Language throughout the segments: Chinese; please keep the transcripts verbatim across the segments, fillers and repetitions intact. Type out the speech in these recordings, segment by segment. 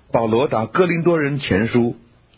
保罗打哥林多人前书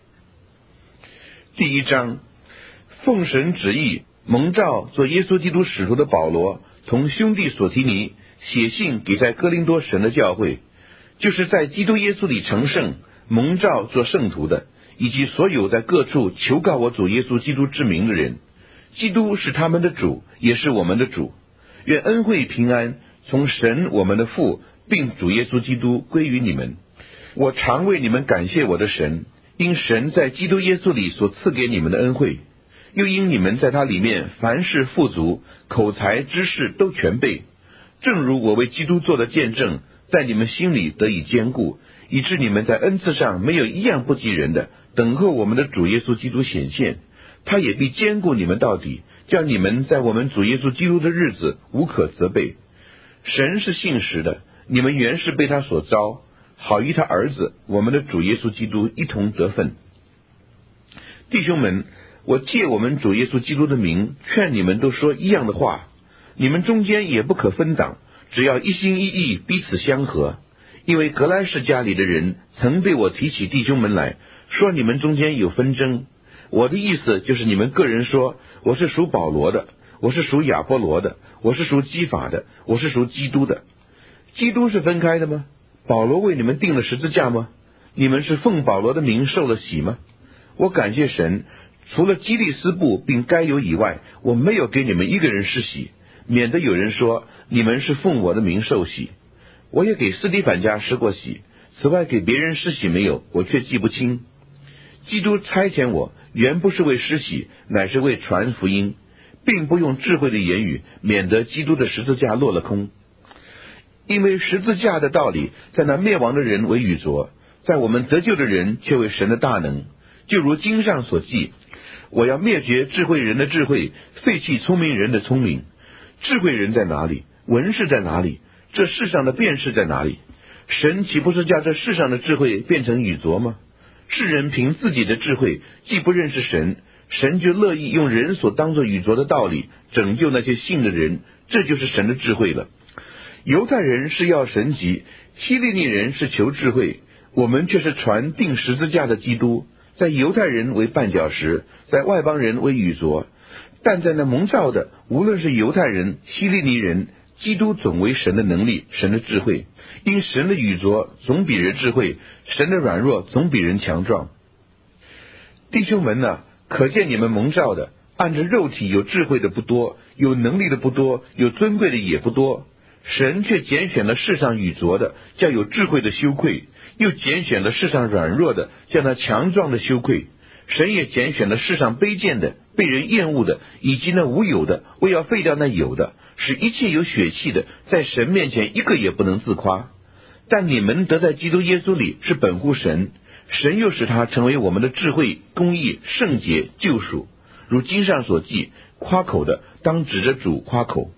第一章，奉神旨意蒙召做耶稣基督使徒的保罗，同兄弟所提尼写信给在哥林多神的教会，就是在基督耶稣里成圣蒙召做圣徒的，以及所有在各处求告我主耶稣基督之名的人。基督是他们的主，也是我们的主。愿恩惠平安从神我们的父并主耶稣基督归于你们。我常为你们感谢我的神，因神在基督耶稣里所赐给你们的恩惠，又因你们在他里面凡事富足，口才知识都全备，正如我为基督做的见证，在你们心里得以坚固，以致你们在恩赐上没有一样不及人的，等候我们的主耶稣基督显现。他也必坚固你们到底，叫你们在我们主耶稣基督的日子无可责备。神是信实的，你们原是被他所召，好与他儿子我们的主耶稣基督一同得分。弟兄们，我借我们主耶稣基督的名劝你们都说一样的话，你们中间也不可分党，只要一心一意彼此相合。因为格莱士家里的人曾对我提起弟兄们来，说你们中间有纷争。我的意思就是你们个人说，我是属保罗的，我是属亚波罗的，我是属基法的，我是属基督的。基督是分开的吗？保罗为你们定了十字架吗？你们是奉保罗的名受了洗吗？我感谢神，除了基利斯布并该有以外，我没有给你们一个人施洗，免得有人说你们是奉我的名受洗。我也给斯提反家施过洗，此外给别人施洗没有，我却记不清。基督差遣我，原不是为施洗，乃是为传福音，并不用智慧的言语，免得基督的十字架落了空。因为十字架的道理，在那灭亡的人为愚拙，在我们得救的人却为神的大能。就如经上所记，我要灭绝智慧人的智慧，废弃聪明人的聪明。智慧人在哪里？文士在哪里？这世上的辨识在哪里？神岂不是叫这世上的智慧变成愚拙吗？世人凭自己的智慧既不认识神，神就乐意用人所当作愚拙的道理拯救那些信的人，这就是神的智慧了。犹太人是要神迹，希利尼人是求智慧，我们却是传钉十字架的基督，在犹太人为绊脚石，在外邦人为愚拙，但在那蒙召的，无论是犹太人希利尼人，基督总为神的能力，神的智慧。因神的愚拙总比人智慧，神的软弱总比人强壮。弟兄们啊，可见你们蒙召的，按着肉体有智慧的不多，有能力的不多，有尊贵的也不多。神却拣选了世上愚拙的，叫有智慧的羞愧；又拣选了世上软弱的，叫那强壮的羞愧。神也拣选了世上卑贱的、被人厌恶的，以及那无有的，为要废掉那有的，使一切有血气的，在神面前一个也不能自夸。但你们得在基督耶稣里是本乎神，神又使他成为我们的智慧、公义、圣洁、救赎。如经上所记，夸口的当指着主夸口。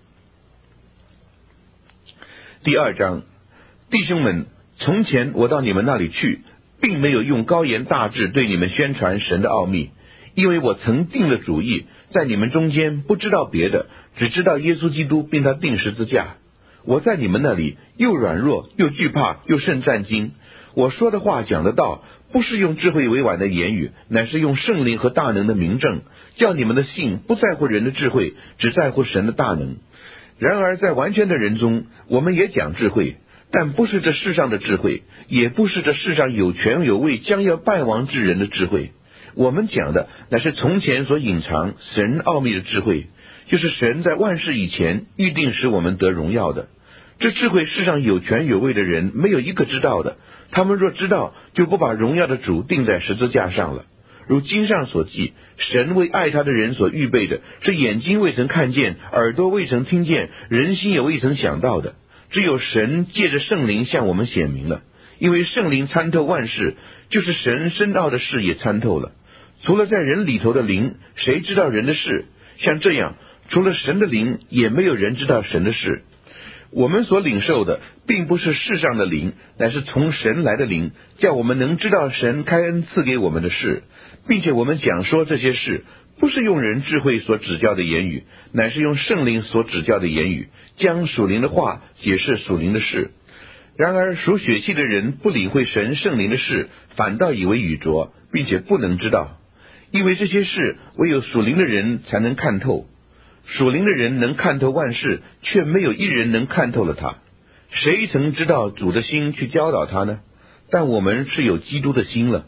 第二章，弟兄们，从前我到你们那里去，并没有用高言大志对你们宣传神的奥秘，因为我曾定了主意，在你们中间不知道别的，只知道耶稣基督并他钉十字架。我在你们那里又软弱又惧怕又甚战惊。我说的话讲的道，不是用智慧委婉的言语，乃是用圣灵和大能的明证，叫你们的信不在乎人的智慧，只在乎神的大能。然而在完全的人中，我们也讲智慧，但不是这世上的智慧，也不是这世上有权有位将要败亡之人的智慧。我们讲的乃是从前所隐藏神奥秘的智慧，就是神在万事以前预定使我们得荣耀的。这智慧世上有权有位的人没有一个知道的，他们若知道，就不把荣耀的主钉在十字架上了。如经上所记，神为爱他的人所预备的，是眼睛未曾看见，耳朵未曾听见，人心也未曾想到的。只有神借着圣灵向我们显明了，因为圣灵参透万事，就是神深奥的事也参透了。除了在人里头的灵，谁知道人的事？像这样，除了神的灵，也没有人知道神的事。我们所领受的并不是世上的灵，乃是从神来的灵，叫我们能知道神开恩赐给我们的事，并且我们讲说这些事，不是用人智慧所指教的言语，乃是用圣灵所指教的言语，将属灵的话解释属灵的事。 然而属血气的人不理会神圣灵的事，反倒以为愚拙，并且不能知道，因为这些事唯有属灵的人才能看透。属灵的人能看透万事，却没有一人能看透了他。谁曾知道主的心去教导他呢？但我们是有基督的心了。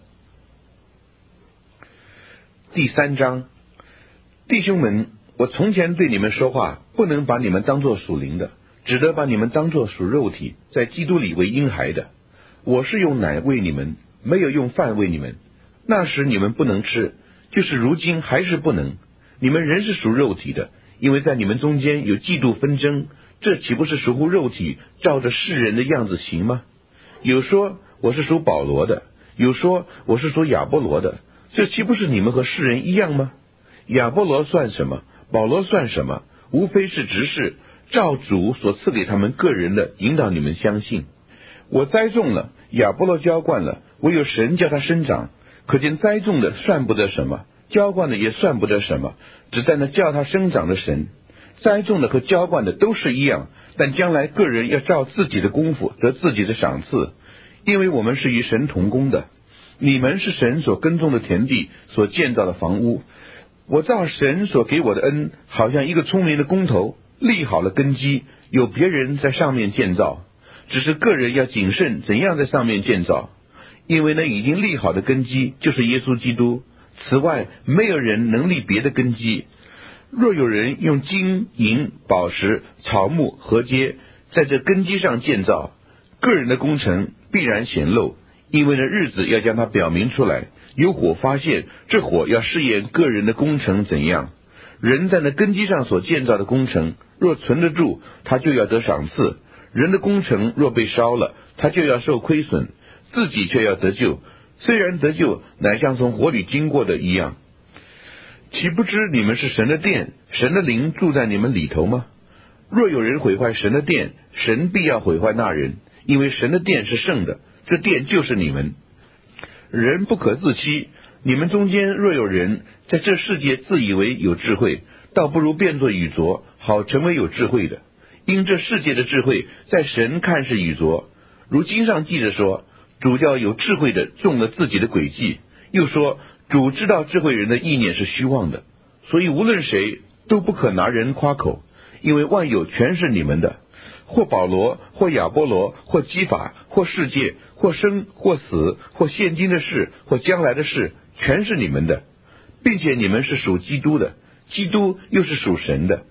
第三章，弟兄们，我从前对你们说话，不能把你们当作属灵的，只得把你们当作属肉体，在基督里为婴孩的。我是用奶喂你们，没有用饭喂你们。那时你们不能吃，就是如今还是不能。你们仍是属肉体的，因为在你们中间有嫉妒纷争，这岂不是属乎肉体，照着世人的样子行吗？有说我是属保罗的，有说我是属亚波罗的，这岂不是你们和世人一样吗？亚波罗算什么？保罗算什么？无非是执事，照主所赐给他们个人的，引导你们相信。我栽种了，亚波罗浇灌了，唯有神叫他生长。可见栽种的算不得什么，浇灌的也算不得什么，只在那叫他生长的神。栽种的和浇灌的都是一样，但将来个人要照自己的功夫得自己的赏赐，因为我们是与神同工的。你们是神所耕种的田地，所建造的房屋。我照神所给我的恩，好像一个聪明的工头，立好了根基，有别人在上面建造，只是个人要谨慎怎样在上面建造，因为那已经立好的根基就是耶稣基督，此外没有人能立别的根基。若有人用金银宝石草木禾秸在这根基上建造，个人的工程必然显露，因为那日子要将它表明出来，有火发现，这火要试验个人的工程怎样。人在那根基上所建造的工程若存得住，他就要得赏赐；人的工程若被烧了，他就要受亏损，自己却要得救，虽然得救乃像从火里经过的一样。岂不知你们是神的殿，神的灵住在你们里头吗？若有人毁坏神的殿，神必要毁坏那人，因为神的殿是圣的，这殿就是你们。人不可自欺，你们中间若有人在这世界自以为有智慧，倒不如变作愚拙，好成为有智慧的。因这世界的智慧在神看是愚拙。如经上记着说，主叫有智慧的中了自己的诡计，又说主知道智慧人的意念是虚妄的。所以无论谁都不可拿人夸口，因为万有全是你们的，或保罗，或亚波罗，或基法，或世界，或生，或死，或现今的事，或将来的事，全是你们的，并且你们是属基督的，基督又是属神的。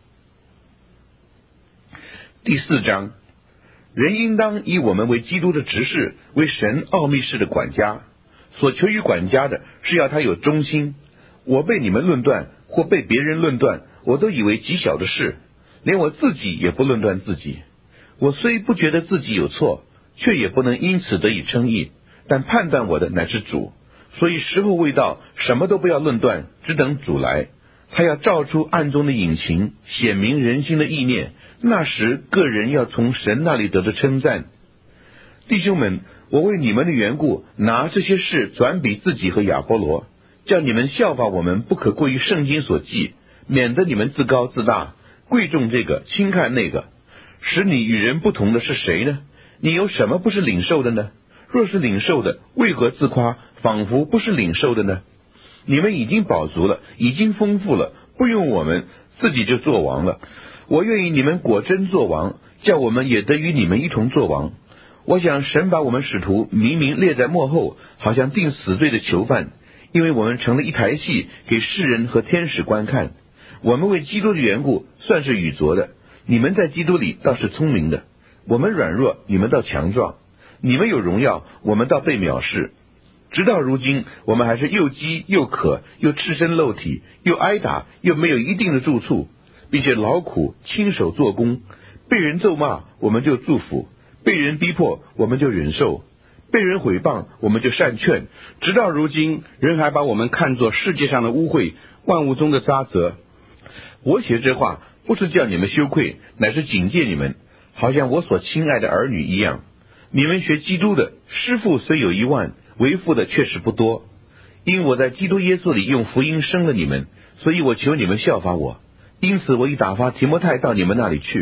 第四章，人应当以我们为基督的执事，为神奥秘事的管家。所求于管家的是要他有忠心。我被你们论断，或被别人论断，我都以为极小的事，连我自己也不论断自己。我虽不觉得自己有错，却也不能因此得以称义，但判断我的乃是主。所以时候未到，什么都不要论断，只等主来。他要照出暗中的隐情，显明人心的意念，那时个人要从神那里得着称赞。弟兄们，我为你们的缘故，拿这些事转比自己和亚波罗，叫你们效法我们，不可过于圣经所记，免得你们自高自大，贵重这个，轻看那个。使你与人不同的是谁呢？你有什么不是领受的呢？若是领受的，为何自夸，仿佛不是领受的呢？你们已经饱足了，已经丰富了，不用我们，自己就做王了。我愿意你们果真做王，叫我们也得与你们一同做王。我想神把我们使徒明明列在幕后，好像定死罪的囚犯，因为我们成了一台戏，给世人和天使观看。我们为基督的缘故算是愚拙的，你们在基督里倒是聪明的。我们软弱，你们倒强壮；你们有荣耀，我们倒被藐视。直到如今，我们还是又饥又渴，又赤身露体，又挨打，又没有一定的住处，并且劳苦亲手做工。被人咒骂，我们就祝福；被人逼迫，我们就忍受；被人毁谤，我们就善劝。直到如今，人还把我们看作世界上的污秽，万物中的渣滓。我写这话，不是叫你们羞愧，乃是警戒你们，好像我所亲爱的儿女一样。你们学基督的，师傅虽有一万，为父的确实不多。因我在基督耶稣里用福音生了你们，所以我求你们效法我。因此我已打发提摩太到你们那里去，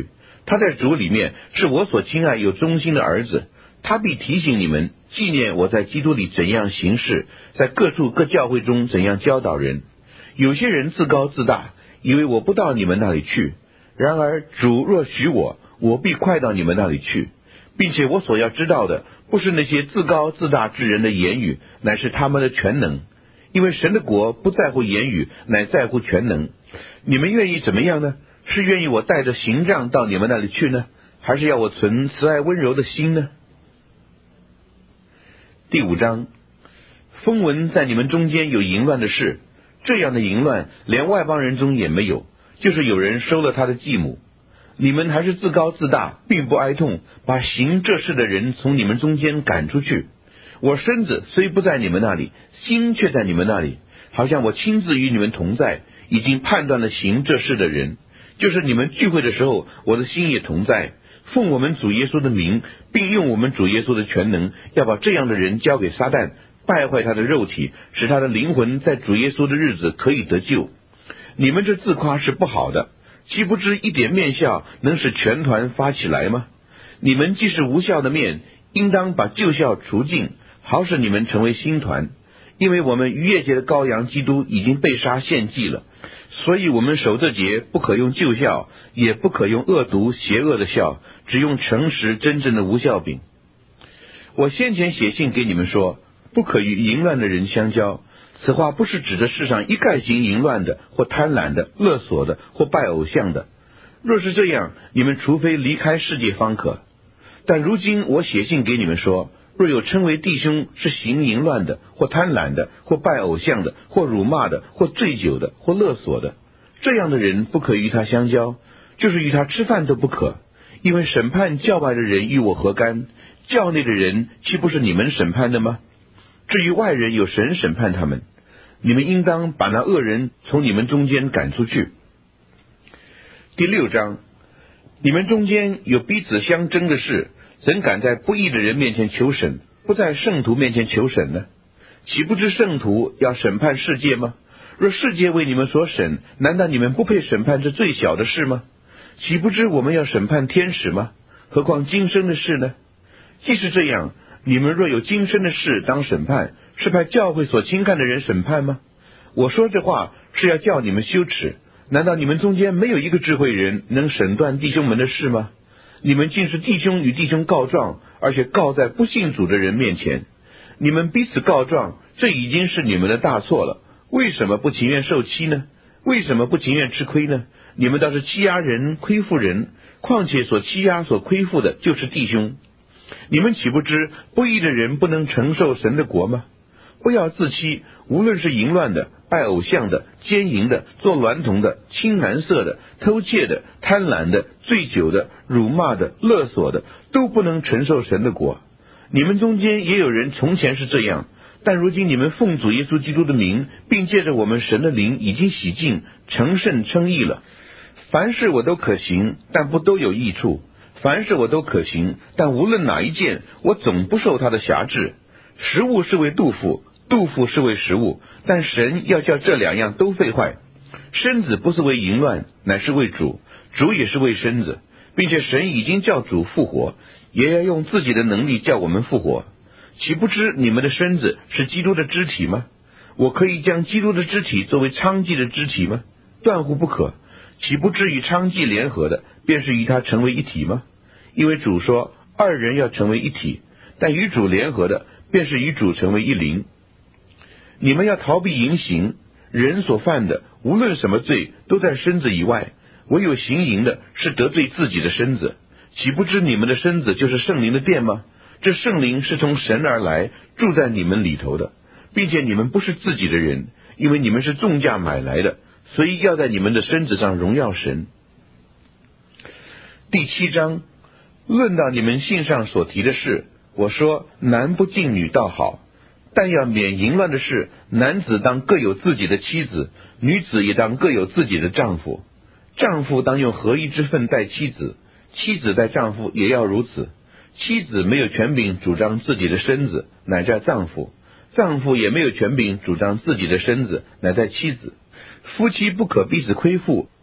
他在主里面是我所亲爱有忠心的儿子，他必提醒你们，纪念我在基督里怎样行事，在各处各教会中怎样教导人。有些人自高自大，以为我不到你们那里去，然而主若许我，我必快到你们那里去，并且我所要知道的，不是那些自高自大之人的言语，乃是他们的全能。因为神的国不在乎言语，乃在乎全能。你们愿意怎么样呢？是愿意我带着刑杖到你们那里去呢，还是要我存慈爱温柔的心呢？第五章，风闻在你们中间有淫乱的事，这样的淫乱连外邦人中也没有，就是有人收了他的继母。你们还是自高自大，并不哀痛，把行这事的人从你们中间赶出去。我身子虽不在你们那里，心却在你们那里，好像我亲自与你们同在，已经判断了行这事的人。就是你们聚会的时候，我的心也同在，奉我们主耶稣的名，并用我们主耶稣的全能，要把这样的人交给撒旦，败坏他的肉体，使他的灵魂在主耶稣的日子可以得救。你们这自夸是不好的，岂不知一点面笑能使全团发起来吗？你们既是无效的面，应当把旧效除尽，好使你们成为新团。因为我们逾越节的羔羊基督已经被杀献祭了，所以我们守这节不可用旧效，也不可用恶毒邪恶的效，只用诚实真正的无效饼。我先前写信给你们说，不可与淫乱的人相交。此话不是指着世上一概行淫乱的，或贪婪的，勒索的，或拜偶像的。若是这样，你们除非离开世界方可。但如今我写信给你们说，若有称为弟兄是行淫乱的，或贪婪的，或拜偶像的，或辱骂的，或醉酒的，或勒索的，这样的人不可与他相交，就是与他吃饭都不可。因为审判教外的人与我何干？教内的人岂不是你们审判的吗？至于外人，有神审判他们。你们应当把那恶人从你们中间赶出去。第六章，你们中间有彼此相争的事，怎敢在不义的人面前求审，不在圣徒面前求审呢？岂不知圣徒要审判世界吗？若世界为你们所审，难道你们不配审判这最小的事吗？岂不知我们要审判天使吗？何况今生的事呢？既是这样，你们若有今生的事当审判，是派教会所轻看的人审判吗？我说这话是要叫你们羞耻。难道你们中间没有一个智慧人能审断弟兄们的事吗？你们竟是弟兄与弟兄告状，而且告在不信主的人面前。你们彼此告状，这已经是你们的大错了。为什么不情愿受欺呢？为什么不情愿吃亏呢？你们倒是欺压人，亏负人，况且所欺压所亏负的就是弟兄。你们岂不知不义的人不能承受神的国吗？不要自欺，无论是淫乱的、拜偶像的、奸淫的、做娈童的、青蓝色的、偷窃的、贪婪的、醉酒的、辱骂的、勒索的，都不能承受神的国。你们中间也有人从前是这样，但如今你们奉主耶稣基督的名，并借着我们神的灵已经洗净，成圣称义了。凡事我都可行，但不都有益处；凡事我都可行，但无论哪一件，我总不受他的辖制。食物是为肚腹，肚腹是为食物，但神要叫这两样都废坏。身子不是为淫乱，乃是为主，主也是为身子，并且神已经叫主复活，也要用自己的能力叫我们复活。岂不知你们的身子是基督的肢体吗？我可以将基督的肢体作为娼妓的肢体吗？断乎不可。岂不知与娼妓联合的，便是与他成为一体吗？因为主说，二人要成为一体，但与主联合的，便是与主成为一灵。你们要逃避淫行，人所犯的无论什么罪，都在身子以外，唯有行淫的是得罪自己的身子。岂不知你们的身子就是圣灵的殿吗？这圣灵是从神而来，住在你们里头的，并且你们不是自己的人，因为你们是重价买来的，所以要在你们的身子上荣耀神。第七章，论到你们信上所提的事，我说男不近女倒好，但要免淫乱的事，男子当各有自己的妻子，女子也当各有自己的丈夫。丈夫当用合一之分待妻子，妻子待丈夫也要如此。妻子没有权柄主张自己的身子，乃在丈夫；丈夫也没有权柄主张自己的身子，乃在妻子。夫妻不可彼此亏负，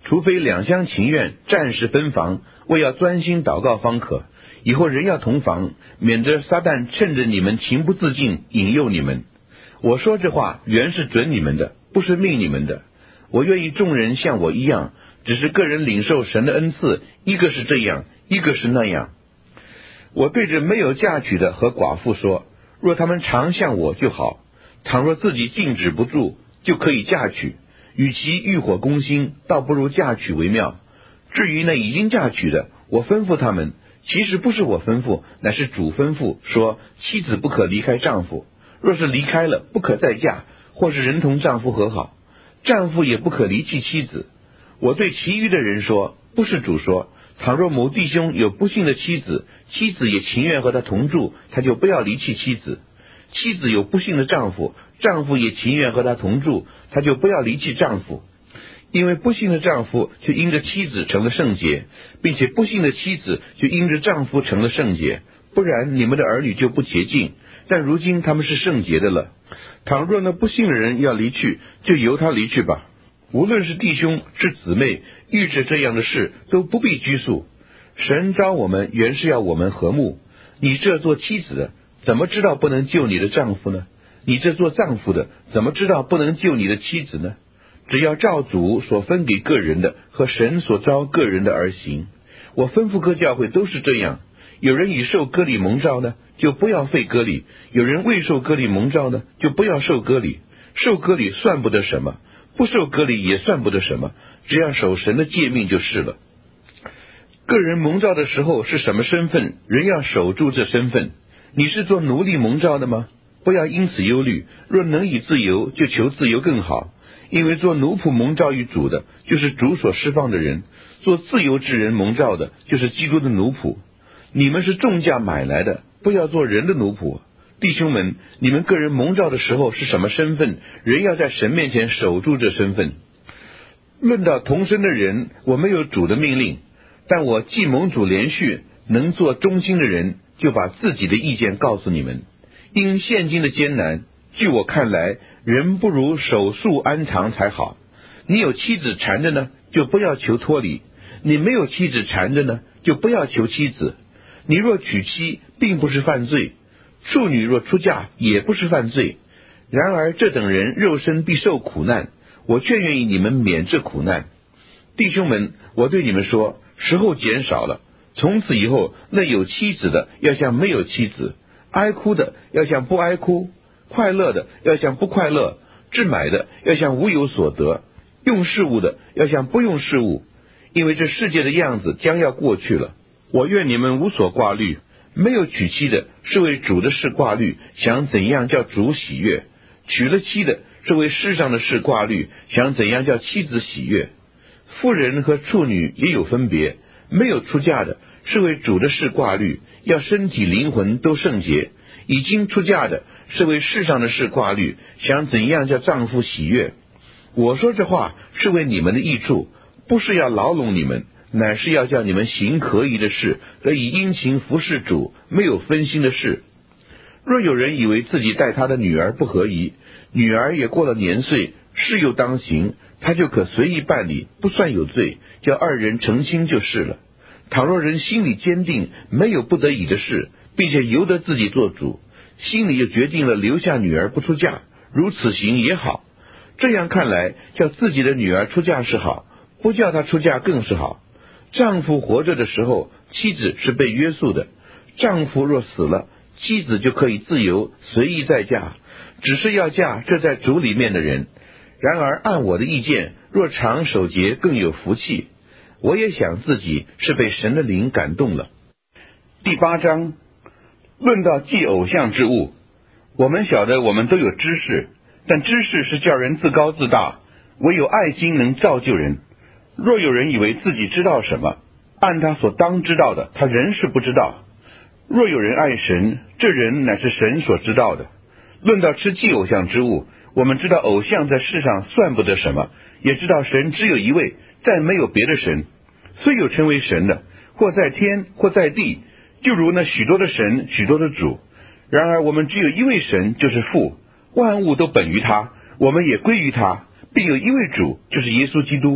除非两厢情愿，暂时分房，为要专心祷告方可。以后人要同房，免得撒旦趁着你们情不自禁引诱你们。我说这话原是准你们的，不是命你们的。我愿意众人像我一样，只是个人领受神的恩赐，一个是这样，一个是那样。我对着没有嫁娶的和寡妇说，若他们常像我就好，倘若自己禁止不住，就可以嫁娶。与其欲火攻心，倒不如嫁娶为妙。至于那已经嫁娶的，我吩咐他们，其实不是我吩咐，乃是主吩咐，说妻子不可离开丈夫，若是离开了，不可再嫁，或是人同丈夫和好，丈夫也不可离弃妻子。我对其余的人说，不是主说，倘若某弟兄有不幸的妻子，妻子也情愿和他同住，他就不要离弃妻子。妻子有不幸的丈夫，丈夫也情愿和他同住，他就不要离弃丈夫。因为不幸的丈夫就因着妻子成了圣洁，并且不幸的妻子就因着丈夫成了圣洁，不然你们的儿女就不洁净，但如今他们是圣洁的了。倘若那不幸的人要离去，就由他离去吧。无论是弟兄是姊妹，遇着这样的事都不必拘束。神召我们原是要我们和睦。你这做妻子的，怎么知道不能救你的丈夫呢？你这做丈夫的，怎么知道不能救你的妻子呢？只要照主所分给个人的和神所召个人的而行。我吩咐各教会都是这样。有人已受割礼蒙召呢，就不要废割礼；有人未受割礼蒙召呢，就不要受割礼。受割礼算不得什么，不受割礼也算不得什么，只要守神的诫命就是了。个人蒙召的时候是什么身份，人要守住这身份。你是做奴隶蒙召的吗？不要因此忧虑，若能以自由，就求自由更好。因为做奴仆蒙召于主的，就是主所释放的人；做自由之人蒙召的，就是基督的奴仆。你们是重价买来的，不要做人的奴仆。弟兄们，你们个人蒙召的时候是什么身份，人要在神面前守住这身份。论到同身的人，我没有主的命令，但我既蒙主连续，能做忠心的人，就把自己的意见告诉你们。因现今的艰难，据我看来，人不如守束安藏才好。你有妻子缠着呢，就不要求脱离；你没有妻子缠着呢，就不要求妻子。你若娶妻，并不是犯罪；处女若出嫁，也不是犯罪。然而这等人肉身必受苦难，我劝愿意你们免这苦难。弟兄们，我对你们说，时候减少了，从此以后，那有妻子的要像没有妻子，哀哭的要像不哀哭，快乐的要像不快乐，置买的要像无有所得，用事物的要像不用事物。因为这世界的样子将要过去了。我愿你们无所挂虑。没有娶妻的是为主的事挂虑，想怎样叫主喜悦；娶了妻的是为世上的事挂虑，想怎样叫妻子喜悦。妇人和处女也有分别，没有出嫁的是为主的事挂虑，要身体灵魂都圣洁；已经出嫁的是为世上的事挂虑，想怎样叫丈夫喜悦。我说这话是为你们的益处，不是要牢笼你们，乃是要叫你们行可以的事，得以殷勤服侍主，没有分心的事。若有人以为自己待他的女儿不合宜，女儿也过了年岁，事又当行，他就可随意办理，不算有罪，叫二人成亲就是了。倘若人心里坚定，没有不得已的事，并且由得自己做主，心里又决定了留下女儿不出嫁，如此行也好。这样看来，叫自己的女儿出嫁是好，不叫她出嫁更是好。丈夫活着的时候，妻子是被约束的；丈夫若死了，妻子就可以自由随意再嫁，只是要嫁这在主里面的人。然而按我的意见，若常守节更有福气。我也想自己是被神的灵感动了。第八章，论到祭偶像之物，我们晓得我们都有知识，但知识是叫人自高自大，唯有爱心能造就人。若有人以为自己知道什么，按他所当知道的，他仍是不知道。若有人爱神，这人乃是神所知道的。论到吃祭偶像之物，我们知道偶像在世上算不得什么，也知道神只有一位，再没有别的神。虽有称为神的，或在天，或在地，就如那许多的神，许多的主。然而我们只有一位神，就是父，万物都本于他，我们也归于他，并有一位主，就是耶稣基督。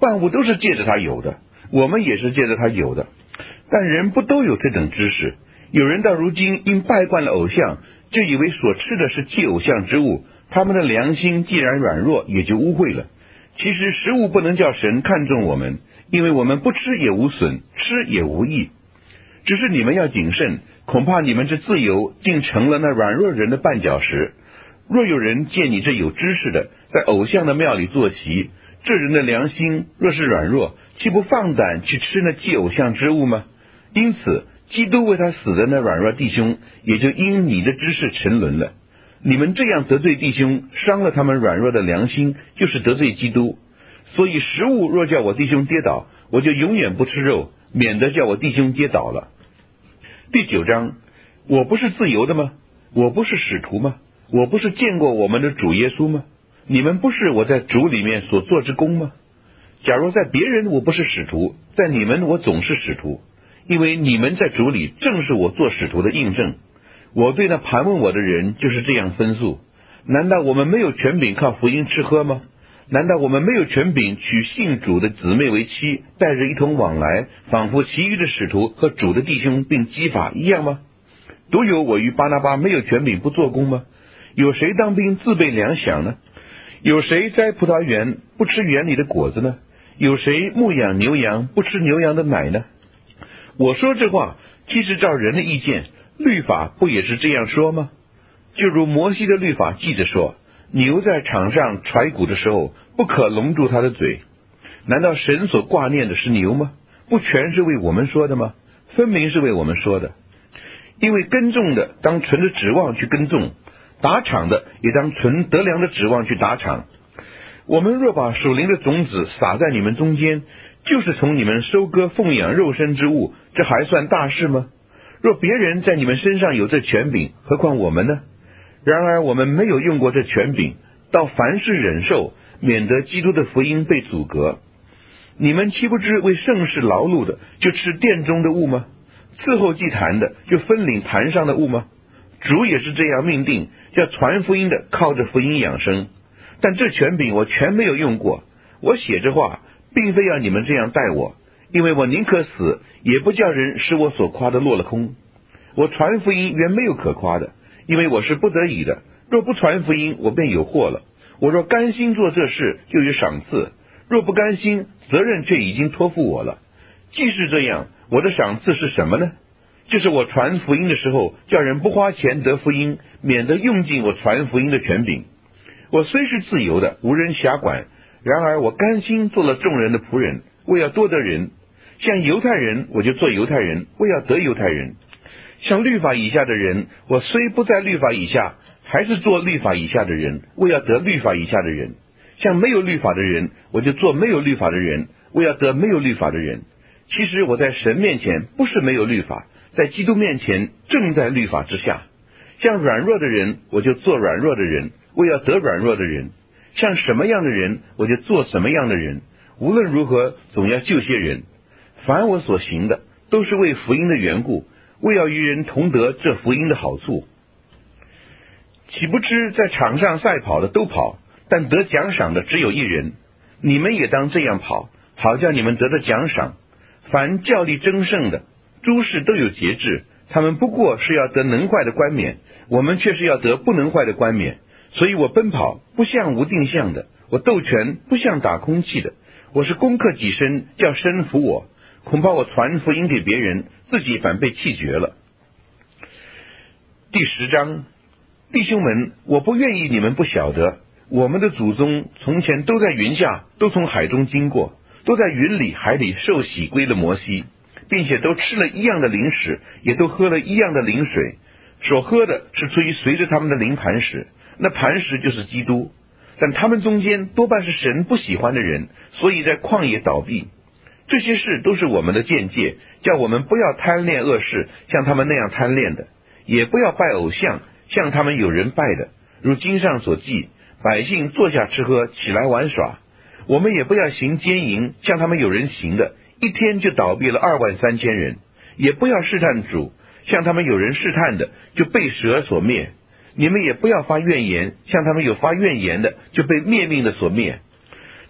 万物都是借着他有的，我们也是借着他有的。但人不都有这等知识？有人到如今因拜惯了偶像，就以为所吃的是祭偶像之物，他们的良心既然软弱，也就污秽了。其实食物不能叫神看重我们，因为我们不吃也无损，吃也无益。只是你们要谨慎，恐怕你们这自由竟成了那软弱人的绊脚石。若有人见你这有知识的，在偶像的庙里坐席，这人的良心若是软弱，岂不放胆去吃那祭偶像之物吗？因此基督为他死的那软弱弟兄，也就因你的知识沉沦了。你们这样得罪弟兄，伤了他们软弱的良心，就是得罪基督。所以食物若叫我弟兄跌倒，我就永远不吃肉，免得叫我弟兄跌倒了。第九章，我不是自由的吗？我不是使徒吗？我不是见过我们的主耶稣吗？你们不是我在主里面所做之功吗？假如在别人我不是使徒，在你们我总是使徒，因为你们在主里正是我做使徒的印证。我对那盘问我的人就是这样分诉。难道我们没有权柄靠福音吃喝吗？难道我们没有权柄娶信主的姊妹为妻，带着一同往来，仿佛其余的使徒和主的弟兄并基法一样吗？独有我与巴拿巴没有权柄不做工吗？有谁当兵自备粮饷呢？有谁栽葡萄园不吃园里的果子呢？有谁牧养牛羊不吃牛羊的奶呢？我说这话，既是照人的意见，律法不也是这样说吗？就如摩西的律法记着说，牛在场上踹鼓的时候，不可笼住它的嘴。难道神所挂念的是牛吗？不全是为我们说的吗？分明是为我们说的。因为耕种的当存着指望去耕种，打场的也当存得粮的指望去打场。我们若把属灵的种子撒在你们中间，就是从你们收割奉养肉身之物，这还算大事吗？若别人在你们身上有这权柄，何况我们呢？然而我们没有用过这权柄，到凡事忍受，免得基督的福音被阻隔。你们岂不知为圣事劳碌的，就吃殿中的物吗？伺候祭坛的，就分领坛上的物吗？主也是这样命定，叫传福音的靠着福音养生。但这权柄我全没有用过。我写这话，并非要你们这样待我，因为我宁可死，也不叫人使我所夸的落了空。我传福音原没有可夸的，因为我是不得已的。若不传福音，我便有祸了。我若甘心做这事，就有赏赐；若不甘心，责任却已经托付我了。既是这样，我的赏赐是什么呢？就是我传福音的时候，叫人不花钱得福音，免得用尽我传福音的权柄。我虽是自由的，无人辖管，然而我甘心做了众人的仆人，为要多得人。像犹太人，我就做犹太人，为要得犹太人。像律法以下的人，我虽不在律法以下，还是做律法以下的人，为要得律法以下的人。像没有律法的人，我就做没有律法的人，为要得没有律法的人。其实我在神面前不是没有律法，在基督面前正在律法之下。像软弱的人，我就做软弱的人，为要得软弱的人。像什么样的人，我就做什么样的人。无论如何，总要救些人。凡我所行的，都是为福音的缘故，为要与人同得这福音的好处。岂不知在场上赛跑的都跑，但得奖赏的只有一人。你们也当这样跑，好叫你们得的奖赏。凡较力争胜的，诸事都有节制，他们不过是要得能坏的冠冕，我们却是要得不能坏的冠冕。所以我奔跑不像无定向的，我斗拳不像打空气的，我是攻克己身，叫身服我。恐怕我传福音给别人，自己反被弃绝了。第十章，弟兄们，我不愿意你们不晓得，我们的祖宗从前都在云下，都从海中经过，都在云里海里受洗归了摩西，并且都吃了一样的灵食，也都喝了一样的灵水。所喝的是出于随着他们的灵磐石，那磐石就是基督。但他们中间多半是神不喜欢的人，所以在旷野倒闭。这些事都是我们的见解，叫我们不要贪恋恶事，像他们那样贪恋的；也不要拜偶像，像他们有人拜的。如经上所记，百姓坐下吃喝，起来玩耍。我们也不要行奸淫，像他们有人行的，一天就倒闭了二万三千人。也不要试探主，像他们有人试探的，就被蛇所灭。你们也不要发怨言，像他们有发怨言的，就被灭命的所灭。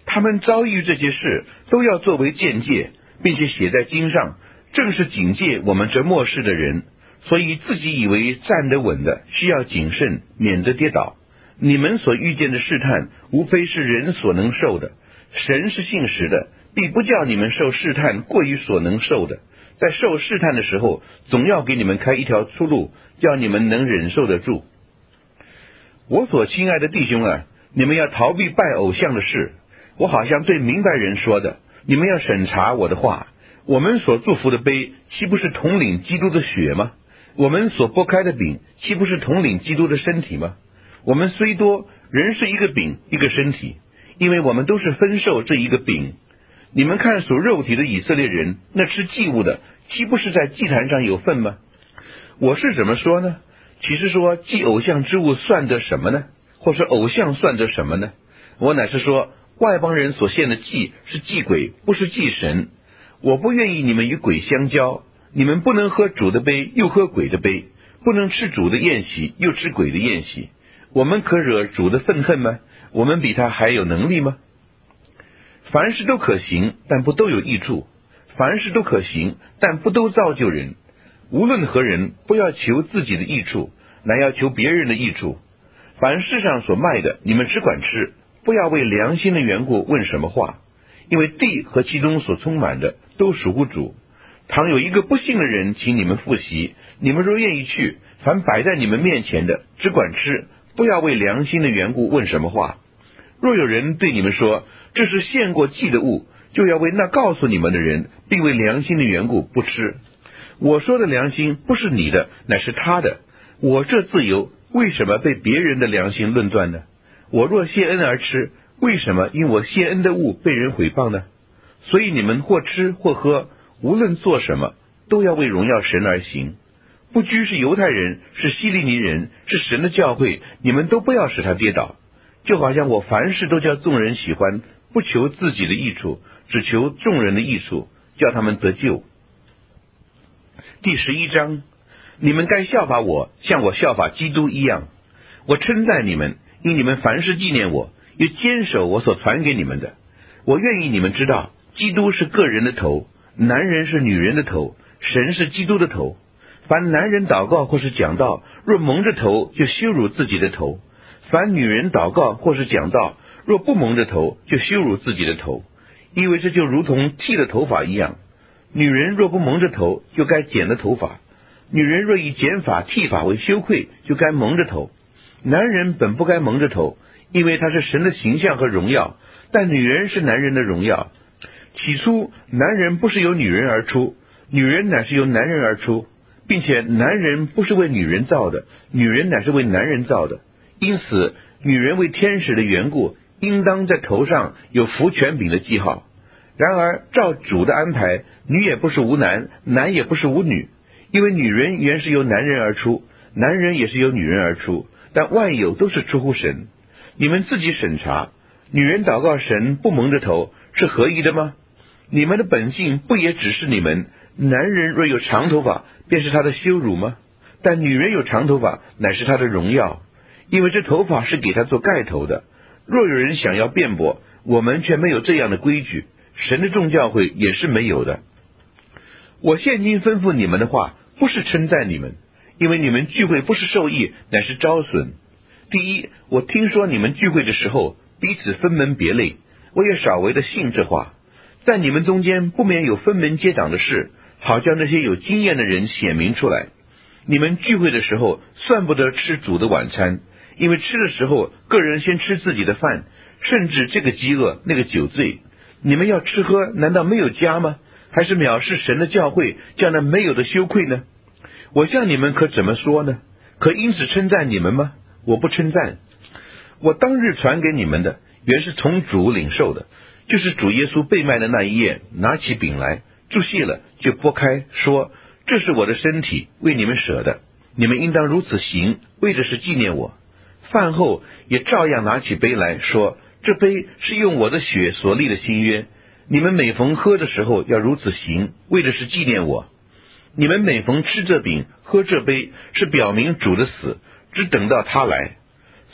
他们遭遇这些事，都要作为鉴戒，并且写在经上，正是警戒我们这末世的人。所以自己以为站得稳的，需要谨慎，免得跌倒。你们所遇见的试探，无非是人所能受的。神是信实的，必不叫你们受试探过于所能受的。在受试探的时候，总要给你们开一条出路，叫你们能忍受得住。我所亲爱的弟兄啊，你们要逃避拜偶像的事。我好像对明白人说的，你们要审查我的话。我们所祝福的杯，岂不是统领基督的血吗？我们所拨开的饼，岂不是统领基督的身体吗？我们虽多，人是一个饼，一个身体，因为我们都是分受这一个饼。你们看属肉体的以色列人，那吃祭物的，岂不是在祭坛上有份吗？我是怎么说呢？岂是说祭偶像之物算得什么呢？或是偶像算得什么呢？我乃是说，外邦人所献的祭是祭鬼，不是祭神。我不愿意你们与鬼相交。你们不能喝主的杯，又喝鬼的杯；不能吃主的宴席，又吃鬼的宴席。我们可惹主的愤恨吗？我们比他还有能力吗？凡事都可行，但不都有益处；凡事都可行，但不都造就人。无论何人，不要求自己的益处，乃要求别人的益处。凡世上所卖的，你们只管吃，不要为良心的缘故问什么话，因为地和其中所充满的，都属乎主。倘有一个不信的人请你们赴席，你们若愿意去，凡摆在你们面前的，只管吃，不要为良心的缘故问什么话。若有人对你们说，这是献过祭的物，就要为那告诉你们的人，并为良心的缘故不吃。我说的良心不是你的，乃是他的。我这自由，为什么被别人的良心论断呢？我若谢恩而吃，为什么因我谢恩的物被人毁谤呢？所以你们或吃或喝，无论做什么，都要为荣耀神而行。不拘是犹太人，是希利尼人，是神的教会，你们都不要使他跌倒。就好像我凡事都叫众人喜欢，不求自己的益处，只求众人的益处，叫他们得救。第十一章，你们该效法我，像我效法基督一样。我称赞你们，因你们凡事纪念我，又坚守我所传给你们的。我愿意你们知道，基督是个人的头，男人是女人的头，神是基督的头。凡男人祷告或是讲道，若蒙着头，就羞辱自己的头；凡女人祷告或是讲道，若不蒙着头，就羞辱自己的头。因为这就如同剃了头发一样，女人若不蒙着头，就该剪了头发；女人若以剪发剃发为羞愧，就该蒙着头。男人本不该蒙着头，因为他是神的形象和荣耀，但女人是男人的荣耀。起初男人不是由女人而出，女人乃是由男人而出，并且男人不是为女人造的，女人乃是为男人造的。因此女人为天使的缘故，应当在头上有服权柄的记号。然而照主的安排，女也不是无男，男也不是无女，因为女人原是由男人而出，男人也是由女人而出，但万有都是出乎神。你们自己审查，女人祷告神不蒙着头，是合宜的吗？你们的本性不也只是你们，男人若有长头发，便是他的羞辱吗？但女人有长头发，乃是他的荣耀，因为这头发是给他做盖头的。若有人想要辩驳，我们却没有这样的规矩，神的众教会也是没有的。我现今吩咐你们的话，不是称赞你们，因为你们聚会不是受益，乃是招损。第一，我听说你们聚会的时候，彼此分门别类，我也少为的信这话。在你们中间不免有分门结党的事，好叫那些有经验的人显明出来。你们聚会的时候，算不得吃主的晚餐，因为吃的时候，个人先吃自己的饭，甚至这个饥饿，那个酒醉。你们要吃喝，难道没有家吗？还是藐视神的教会，叫那没有的羞愧呢？我向你们可怎么说呢？可因此称赞你们吗？我不称赞。我当日传给你们的，原是从主领受的，就是主耶稣被卖的那一夜，拿起饼来，注谢了，就拨开，说：这是我的身体，为你们舍的，你们应当如此行，为的是纪念我。饭后也照样拿起杯来，说：这杯是用我的血所立的新约，你们每逢喝的时候要如此行，为的是纪念我。你们每逢吃这饼喝这杯，是表明主的死，只等到他来。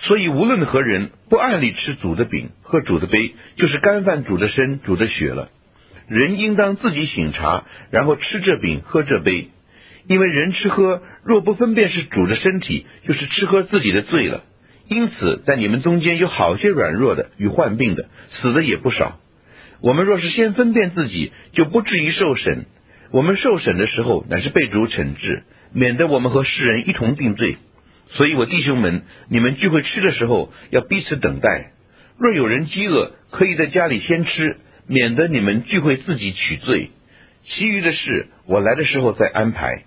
所以无论何人不按理吃主的饼，喝主的杯，就是干犯主的身，主的血了。人应当自己省察，然后吃这饼，喝这杯。因为人吃喝若不分辨是主的身体，就是吃喝自己的罪了。因此在你们中间有好些软弱的与患病的，死的也不少。我们若是先分辨自己，就不至于受审。我们受审的时候，乃是被主惩治，免得我们和世人一同定罪。所以我弟兄们，你们聚会吃的时候，要彼此等待。若有人饥饿，可以在家里先吃，免得你们聚会自己取罪。其余的事，我来的时候再安排。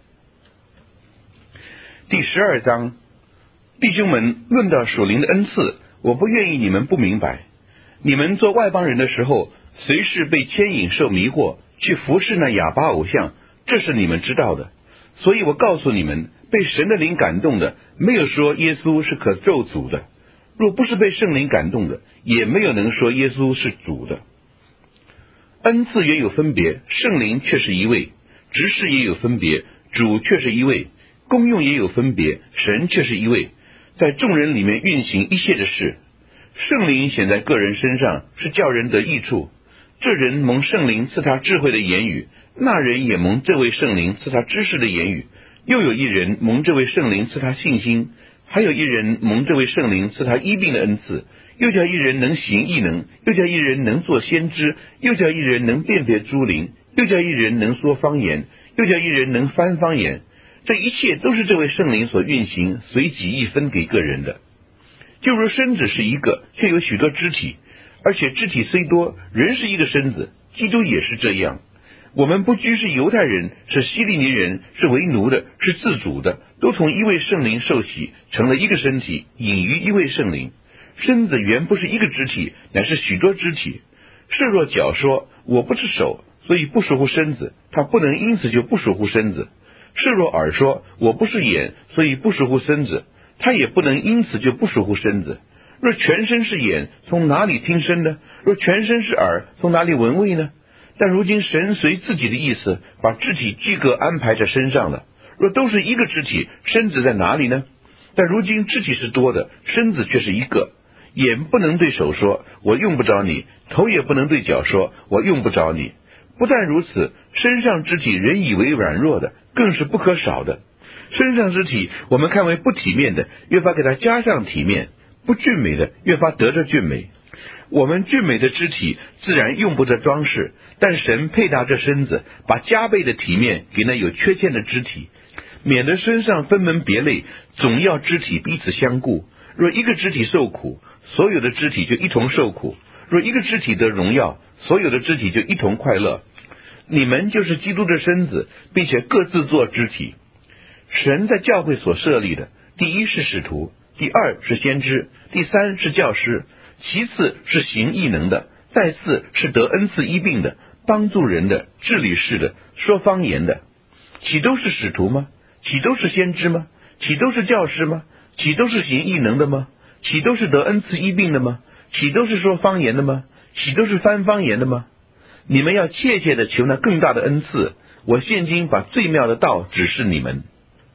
第十二章，弟兄们，论到属灵的恩赐，我不愿意你们不明白。你们做外邦人的时候，随时被牵引受迷惑，去服侍那哑巴偶像，这是你们知道的。所以我告诉你们，被神的灵感动的，没有说耶稣是可咒诅的；若不是被圣灵感动的，也没有能说耶稣是主的。恩赐原有分别，圣灵却是一位；执事也有分别，主却是一位；功用也有分别，神却是一位，在众人里面运行一切的事。圣灵显在个人身上，是叫人得益处。这人蒙圣灵赐他智慧的言语，那人也蒙这位圣灵赐他知识的言语。又有一人蒙这位圣灵赐他信心，还有一人蒙这位圣灵赐他医病的恩赐。又叫一人能行异能，又叫一人能做先知，又叫一人能辨别诸灵，又叫一人能说方言，又叫一人能翻方言。这一切都是这位圣灵所运行，随己意分给个人的。就如身子是一个，却有许多肢体，而且肢体虽多，人是一个身子，基督也是这样。我们不拘是犹太人，是希利尼人，是为奴的，是自主的，都从一位圣灵受洗，成了一个身体，隐于一位圣灵。身子原不是一个肢体，乃是许多肢体。是若脚说我不是手，所以不属乎身子，他不能因此就不属乎身子。是若耳说我不是眼，所以不属乎身子，他也不能因此就不属乎身子。若全身是眼，从哪里听声呢？若全身是耳，从哪里闻味呢？但如今神随自己的意思，把肢体俱各安排在身上了。若都是一个肢体，身子在哪里呢？但如今肢体是多的，身子却是一个。眼不能对手说我用不着你，头也不能对脚说我用不着你。不但如此，身上肢体人以为软弱的，更是不可少的。身上肢体我们看为不体面的，越发给它加上体面；不俊美的，越发得着俊美。我们俊美的肢体自然用不着装饰，但神配搭这身子，把加倍的体面给那有缺陷的肢体，免得身上分门别类，总要肢体彼此相顾。若一个肢体受苦，所有的肢体就一同受苦；若一个肢体得荣耀，所有的肢体就一同快乐。你们就是基督的身子，并且各自做肢体。神在教会所设立的，第一是使徒，第二是先知，第三是教师，其次是行异能的，再次是得恩赐医病的，帮助人的，治理事的，说方言的。岂都是使徒吗？岂都是先知吗？岂都是教师吗？岂都是行异能的吗？岂都是得恩赐医病的吗？岂都是说方言的吗？岂都是翻方言的吗？你们要切切的求那更大的恩赐。我现今把最妙的道指示你们。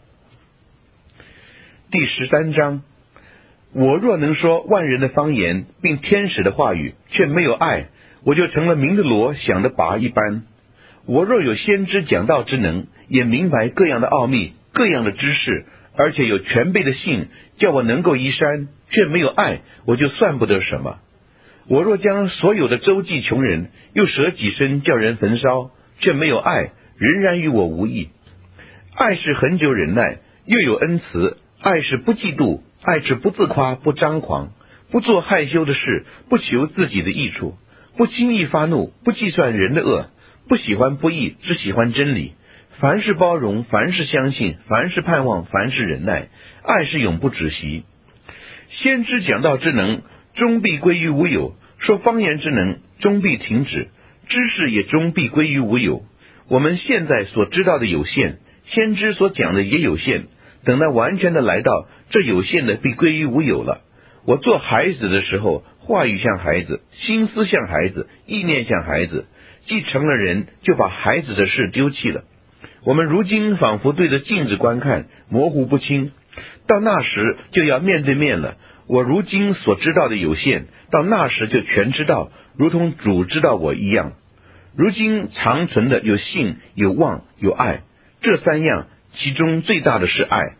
第十三章，我若能说万人的方言，并天使的话语，却没有爱，我就成了鸣的锣，响的钹一般。我若有先知讲道之能，也明白各样的奥秘，各样的知识，而且有全备的信，叫我能够移山，却没有爱，我就算不得什么。我若将所有的周济穷人，又舍己身叫人焚烧，却没有爱，仍然与我无益。爱是恒久忍耐，又有恩慈；爱是不嫉妒，爱是不自夸，不张狂，不做害羞的事，不求自己的益处，不轻易发怒，不计算人的恶，不喜欢不义，只喜欢真理。凡是包容，凡是相信，凡是盼望，凡是忍耐。爱是永不止息。先知讲道之能，终必归于无有；说方言之能，终必停止；知识也终必归于无有。我们现在所知道的有限，先知所讲的也有限，等到完全的来到，这有限的必归于无有了。我做孩子的时候，话语像孩子，心思像孩子，意念像孩子，既成了人，就把孩子的事丢弃了。我们如今仿佛对着镜子观看，模糊不清，到那时就要面对面了。 我如今所知道的有限，到那时就全知道，如同主知道我一样。如今长存的有信、有望、有爱，这三样，其中最大的是爱。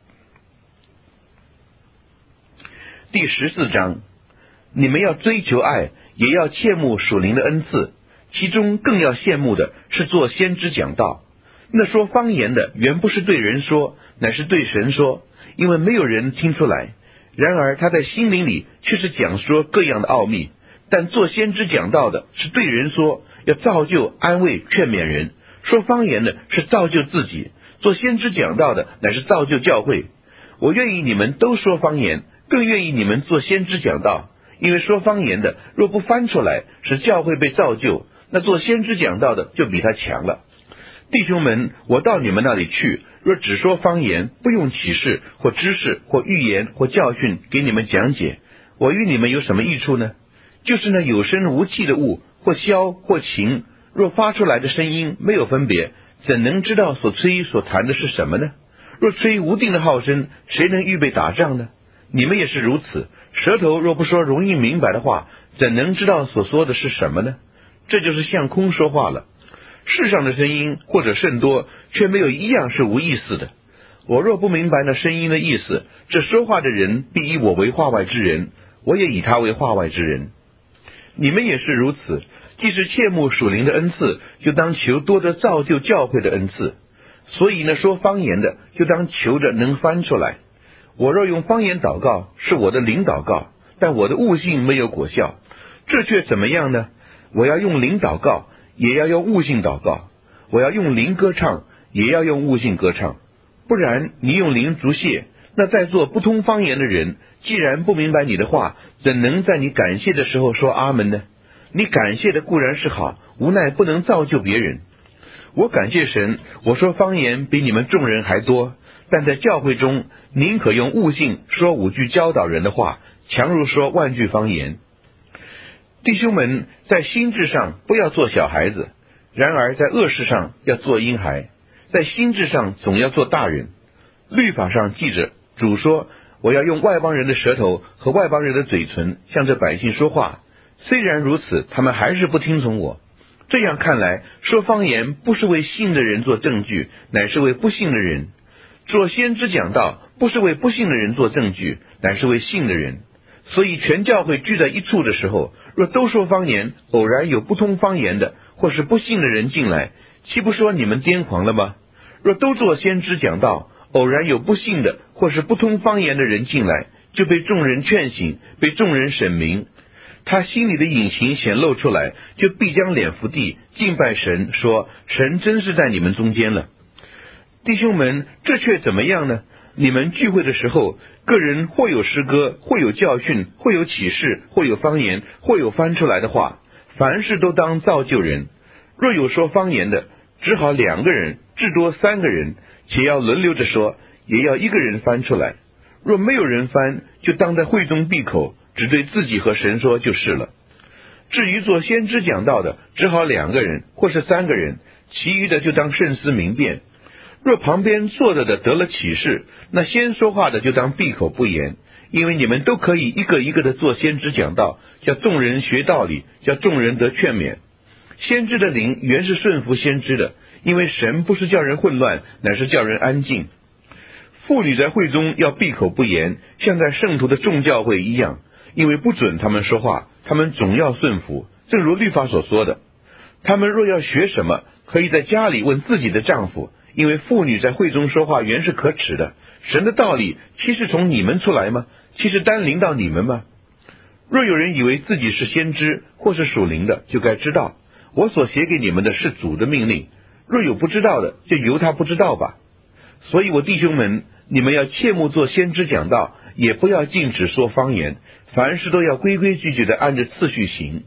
第十四章，你们要追求爱，也要切慕属灵的恩赐，其中更要羡慕的是做先知讲道。那说方言的原不是对人说，乃是对神说，因为没有人听出来。然而他在心灵里却是讲说各样的奥秘。但做先知讲道的是对人说，要造就、安慰、劝勉人；说方言的是造就自己；做先知讲道的乃是造就教会。我愿意你们都说方言，更愿意你们做先知讲道，因为说方言的若不翻出来，使教会被造就，那做先知讲道的就比他强了。弟兄们，我到你们那里去，若只说方言，不用启示或知识或预言或教训给你们讲解，我与你们有什么益处呢？就是那有声无气的物，或箫或琴，若发出来的声音没有分别，怎能知道所吹所弹的是什么呢？若吹无定的号声，谁能预备打仗呢？你们也是如此。舌头若不说容易明白的话，怎能知道所说的是什么呢？这就是向空说话了。世上的声音或者甚多，却没有一样是无意思的。我若不明白那声音的意思，这说话的人必以我为话外之人，我也以他为话外之人。你们也是如此，既是切慕属灵的恩赐，就当求多得造就教会的恩赐。所以呢，说方言的就当求着能翻出来。我若用方言祷告，是我的灵祷告，但我的悟性没有果效，这却怎么样呢？我要用灵祷告，也要用悟性祷告；我要用灵歌唱，也要用悟性歌唱。不然你用灵足谢，那在座不通方言的人，既然不明白你的话，怎能在你感谢的时候说阿门呢？你感谢的固然是好，无奈不能造就别人。我感谢神，我说方言比你们众人还多，但在教会中，宁可用悟性说五句教导人的话，强如说万句方言。弟兄们，在心智上不要做小孩子，然而在恶事上要做婴孩，在心智上总要做大人。律法上记着，主说，我要用外邦人的舌头和外邦人的嘴唇向这百姓说话。虽然如此，他们还是不听从我。这样看来，说方言不是为信的人做证据，乃是为不信的人；做先知讲道不是为不信的人做证据，乃是为信的人。所以全教会聚在一处的时候，若都说方言，偶然有不通方言的或是不信的人进来，岂不说你们癫狂了吗？若都做先知讲道，偶然有不信的或是不通方言的人进来，就被众人劝醒，被众人审明。他心里的隐情显露出来，就必将脸伏地敬拜神，说神真是在你们中间了。弟兄们，这却怎么样呢？你们聚会的时候，个人或有诗歌，或有教训，或有启示，或有方言，或有翻出来的话，凡事都当造就人。若有说方言的，只好两个人，至多三个人，且要轮流着说，也要一个人翻出来。若没有人翻，就当在会中闭口，只对自己和神说就是了。至于做先知讲道的，只好两个人或是三个人，其余的就当慎思明辨。若旁边坐着的得了启示，那先说话的就当闭口不言，因为你们都可以一个一个的做先知讲道，叫众人学道理，叫众人得劝勉。先知的灵原是顺服先知的，因为神不是叫人混乱，乃是叫人安静。妇女在会中要闭口不言，像在圣徒的众教会一样，因为不准他们说话，他们总要顺服，正如律法所说的。他们若要学什么，可以在家里问自己的丈夫，因为妇女在会中说话原是可耻的。神的道理岂是从你们出来吗？岂是单临到你们吗？若有人以为自己是先知或是属灵的，就该知道我所写给你们的是主的命令。若有不知道的，就由他不知道吧。所以我弟兄们，你们要切莫做先知讲道，也不要禁止说方言，凡事都要规规矩矩的按着次序行。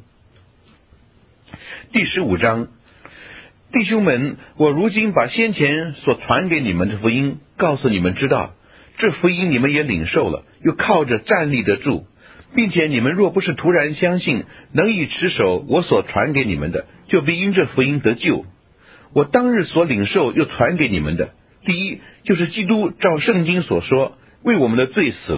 第十五章，弟兄们，我如今把先前所传给你们的福音告诉你们知道，这福音你们也领受了，又靠着站立得住，并且你们若不是突然相信，能以持守我所传给你们的，就必因这福音得救。我当日所领受又传给你们的，第一就是基督照圣经所说，为我们的罪死了，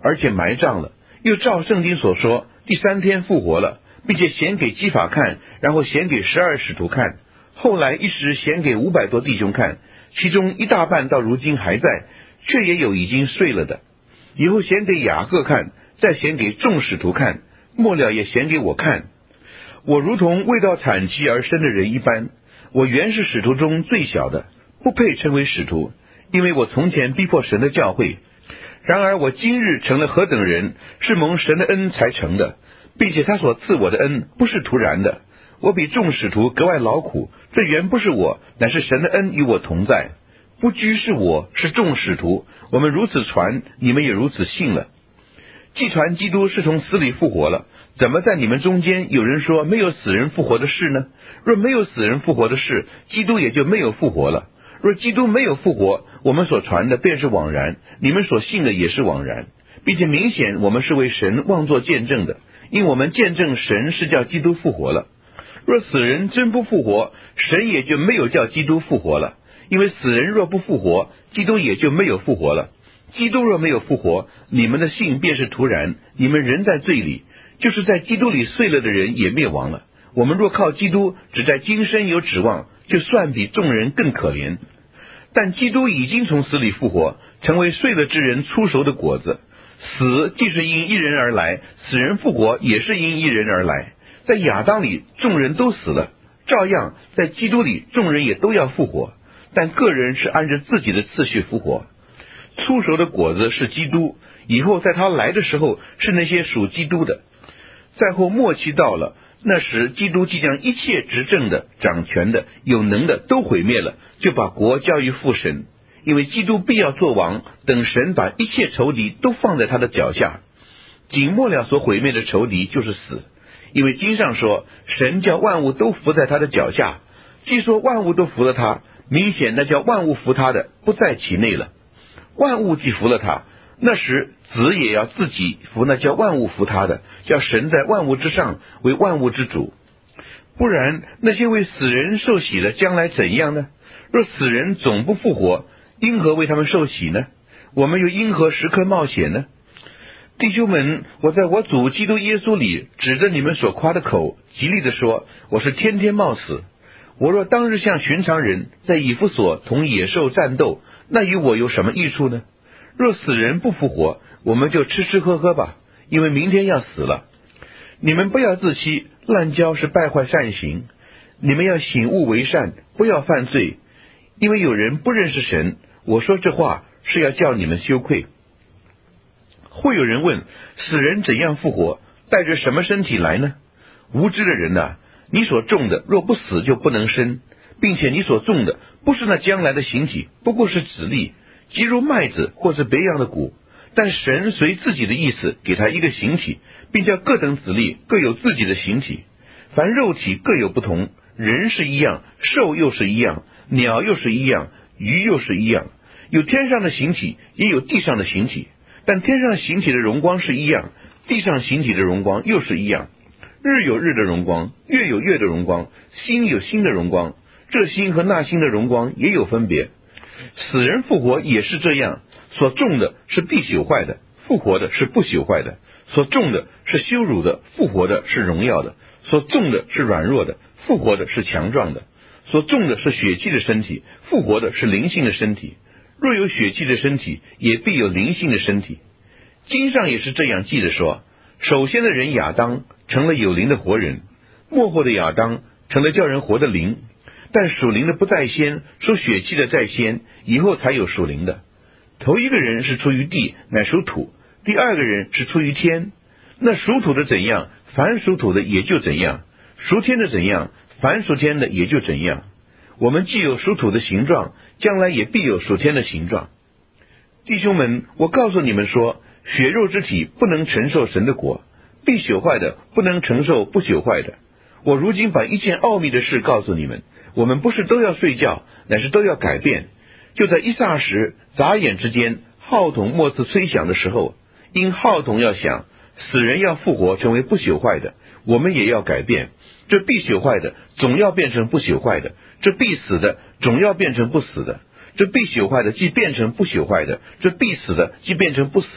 而且埋葬了，又照圣经所说，第三天复活了，并且显给基法看，然后显给十二使徒看，后来一时显给五百多弟兄看，其中一大半到如今还在，却也有已经睡了的。以后显给雅各看，再显给众使徒看，末了也显给我看。我如同未到产期而生的人一般，我原是使徒中最小的，不配称为使徒，因为我从前逼迫神的教会。然而我今日成了何等人，是蒙神的恩才成的，并且他所赐我的恩不是突然的。我比众使徒格外劳苦，这原不是我，乃是神的恩与我同在。不拘是我，是众使徒，我们如此传，你们也如此信了。既传基督是从死里复活了，怎么在你们中间有人说没有死人复活的事呢？若没有死人复活的事，基督也就没有复活了。若基督没有复活，我们所传的便是枉然，你们所信的也是枉然，并且明显我们是为神妄作见证的，因我们见证神是叫基督复活了。若死人真不复活，神也就没有叫基督复活了，因为死人若不复活，基督也就没有复活了。基督若没有复活，你们的信便是徒然，你们仍在罪里，就是在基督里睡了的人也灭亡了。我们若靠基督只在今生有指望，就算比众人更可怜。但基督已经从死里复活，成为睡了之人出熟的果子。死既是因一人而来，死人复活也是因一人而来。在亚当里众人都死了，照样在基督里众人也都要复活，但个人是按着自己的次序复活。出熟的果子是基督，以后在他来的时候是那些属基督的。再后末期到了，那时基督即将一切执政的、掌权的、有能的都毁灭了，就把国交于父神。因为基督必要做王，等神把一切仇敌都放在他的脚下。仅末了所毁灭的仇敌就是死，因为经上说，神叫万物都伏在他的脚下。既说万物都服了他，明显那叫万物服他的不在其内了。万物既服了他，那时子也要自己服那叫万物服他的，叫神在万物之上为万物之主。不然那些为死人受洗的将来怎样呢？若死人总不复活，因何为他们受洗呢？我们又因何时刻冒险呢？弟兄们，我在我主基督耶稣里指着你们所夸的口，极力地说，我是天天冒死。我若当日像寻常人在以弗所同野兽战斗，那与我有什么益处呢？若死人不复活，我们就吃吃喝喝吧，因为明天要死了。你们不要自欺，滥交是败坏善行。你们要醒悟为善，不要犯罪，因为有人不认识神。我说这话是要叫你们羞愧。会有人问，死人怎样复活？带着什么身体来呢？无知的人啊，你所种的若不死就不能生，并且你所种的不是那将来的形体，不过是籽粒，即如麦子或是别样的谷。但神随自己的意思给他一个形体，并叫各等籽粒各有自己的形体。凡肉体各有不同，人是一样，兽又是一样，鸟又是一样，鱼又是一样。有天上的形体，也有地上的形体，但天上形体的荣光是一样，地上形体的荣光又是一样。日有日的荣光，月有月的荣光，星有星的荣光，这星和那星的荣光也有分别。死人复活也是这样，所种的是必朽坏的，复活的是不朽坏的；所种的是羞辱的，复活的是荣耀的；所种的是软弱的，复活的是强壮的；所种的是血气的身体，复活的是灵性的身体。若有血气的身体，也必有灵性的身体。经上也是这样记着说，首先的人亚当成了有灵的活人，末后的亚当成了叫人活的灵。但属灵的不在先，属血气的在先，以后才有属灵的。头一个人是出于地，乃属土；第二个人是出于天。那属土的怎样，凡属土的也就怎样；属天的怎样，凡属天的也就怎样。我们既有属土的形状，将来也必有属天的形状。弟兄们，我告诉你们说，血肉之体不能承受神的国，必朽坏的不能承受不朽坏的。我如今把一件奥秘的事告诉你们，我们不是都要睡觉，乃是都要改变。就在一霎时，眨眼之间，号筒末次吹响的时候，因号筒要响，死人要复活成为不朽坏的，我们也要改变。这必朽坏的总要变成不朽坏的，这必死的总要变成不死的。这必朽坏的既变成不朽坏的，这必死的既变成不死的。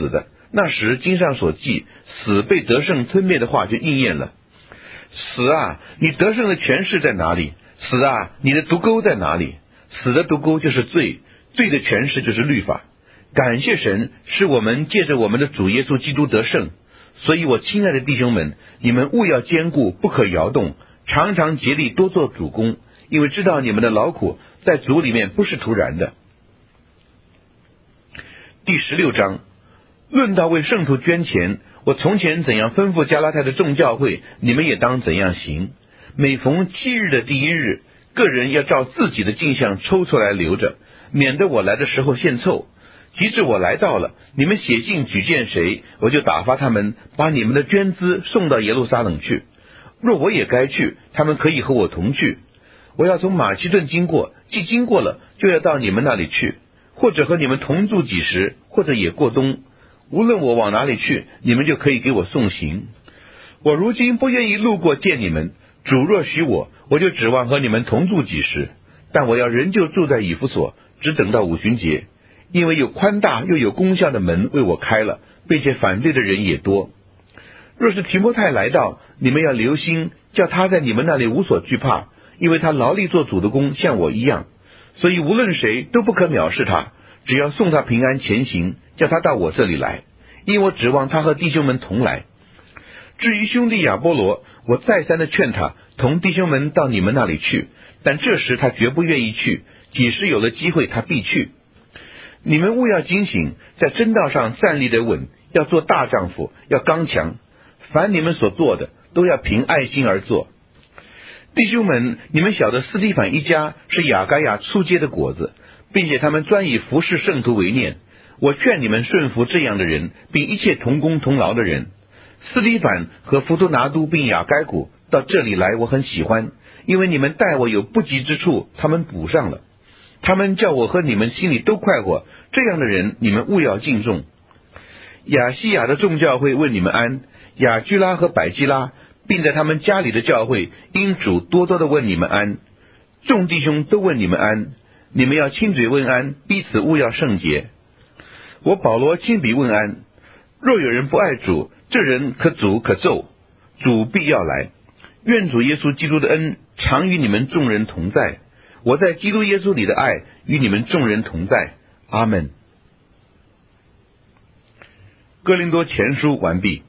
那时经上所记死被得胜吞灭的话就应验了。死啊，你得胜的权势在哪里？死啊，你的毒钩在哪里？死的毒钩就是罪，罪的权势就是律法。感谢神，是我们借着我们的主耶稣基督得胜。所以我亲爱的弟兄们，你们务要坚固，不可摇动，常常竭力多做主工，因为知道你们的劳苦在主里面不是徒然的。第十六章，论到为圣徒捐钱，我从前怎样吩咐加拉太的众教会，你们也当怎样行。每逢七日的第一日，个人要照自己的进项抽出来留着，免得我来的时候献凑。及至我来到了，你们写信举荐谁，我就打发他们把你们的捐资送到耶路撒冷去。若我也该去，他们可以和我同去。我要从马其顿经过，既经过了，就要到你们那里去，或者和你们同住几时，或者也过冬。无论我往哪里去，你们就可以给我送行。我如今不愿意路过见你们，主若许我，我就指望和你们同住几时。但我要仍旧住在以弗所，只等到五旬节。因为有宽大又有功效的门为我开了，并且反对的人也多。若是提摩太来到，你们要留心，叫他在你们那里无所惧怕，因为他劳力做主的工，像我一样。所以无论谁都不可藐视他，只要送他平安前行，叫他到我这里来，因我指望他和弟兄们同来。至于兄弟亚波罗，我再三的劝他同弟兄们到你们那里去，但这时他绝不愿意去，几时有了机会他必去。你们务要警醒，在真道上站立得稳，要做大丈夫，要刚强。凡你们所做的，都要凭爱心而做。弟兄们，你们晓得斯提反一家是雅该亚初结的果子，并且他们专以服侍圣徒为念。我劝你们顺服这样的人，并一切同工同劳的人。斯提反和弗都拿都并雅该古到这里来，我很喜欢，因为你们待我有不及之处，他们补上了。他们叫我和你们心里都快活，这样的人你们务要敬重。亚细亚的众教会问你们安，亚居拉和百基拉，并在他们家里的教会，因主多多的问你们安。众弟兄都问你们安，你们要亲嘴问安，彼此务要圣洁。我保罗亲笔问安。若有人不爱主，这人可诅可咒，主必要来。愿主耶稣基督的恩常与你们众人同在。我在基督耶稣里的爱与你们众人同在。阿们。哥林多前书完毕。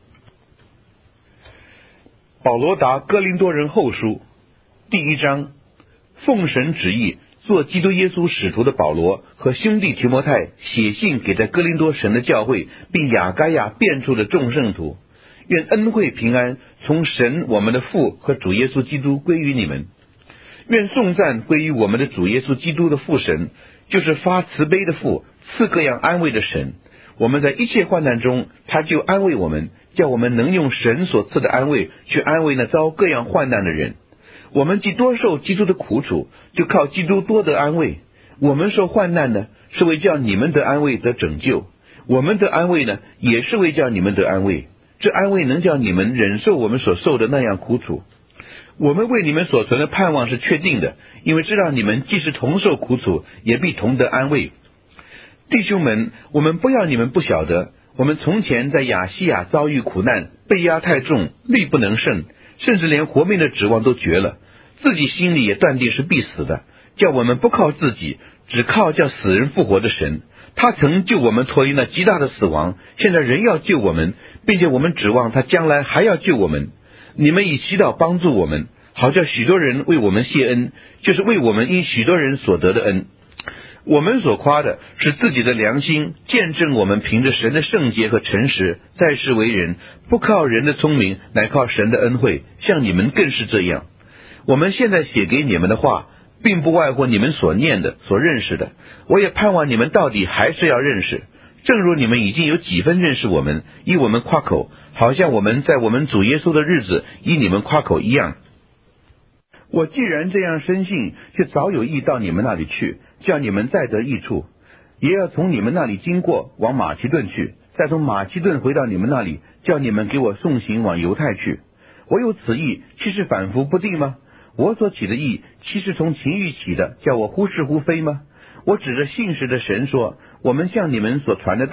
保罗答哥林多人后书第一章，奉神旨意做基督耶稣使徒的保罗和兄弟提摩太写信给在哥林多神的教会并亚该亚遍处的众圣徒，愿恩惠平安从神我们的父和主耶稣基督归于你们。愿颂赞归于我们的主耶稣基督的父神，就是发慈悲的父，赐各样安慰的神。我们在一切患难中，他就安慰我们，叫我们能用神所赐的安慰去安慰那遭各样患难的人。我们既多受基督的苦楚，就靠基督多得安慰。我们受患难呢，是为叫你们得安慰得拯救；我们得安慰呢，也是为叫你们得安慰。这安慰能叫你们忍受我们所受的那样苦楚。我们为你们所存的盼望是确定的，因为知道你们既是同受苦楚，也必同得安慰。弟兄们，我们不要你们不晓得，我们从前在亚细亚遭遇苦难，被压太重，力不能胜，甚至连活命的指望都绝了，自己心里也断定是必死的，叫我们不靠自己，只靠叫死人复活的神。他曾救我们脱离那极大的死亡，现在仍要救我们，并且我们指望他将来还要救我们。你们以祈祷帮助我们，好叫许多人为我们谢恩，就是为我们因许多人所得的恩。我们所夸的是自己的良心，见证我们凭着神的圣洁和诚实，在世为人，不靠人的聪明，乃靠神的恩惠，像你们更是这样。我们现在写给你们的话，并不外乎你们所念的、所认识的，我也盼望你们到底还是要认识，正如你们已经有几分认识我们，以我们夸口，好像我们在我们主耶稣的日子以你们夸口一样。我既然这样深信，就早有意到你们那里去，叫你们再得益处，也要从你们那里经过，往马其顿去，再从马其顿回到你们那里，叫你们给我送行往犹太去。我有此意，岂是反复不定吗？我所起的意，岂是从情欲起的，叫我忽是忽非吗？我指着信实的神说，我们向你们所传的道，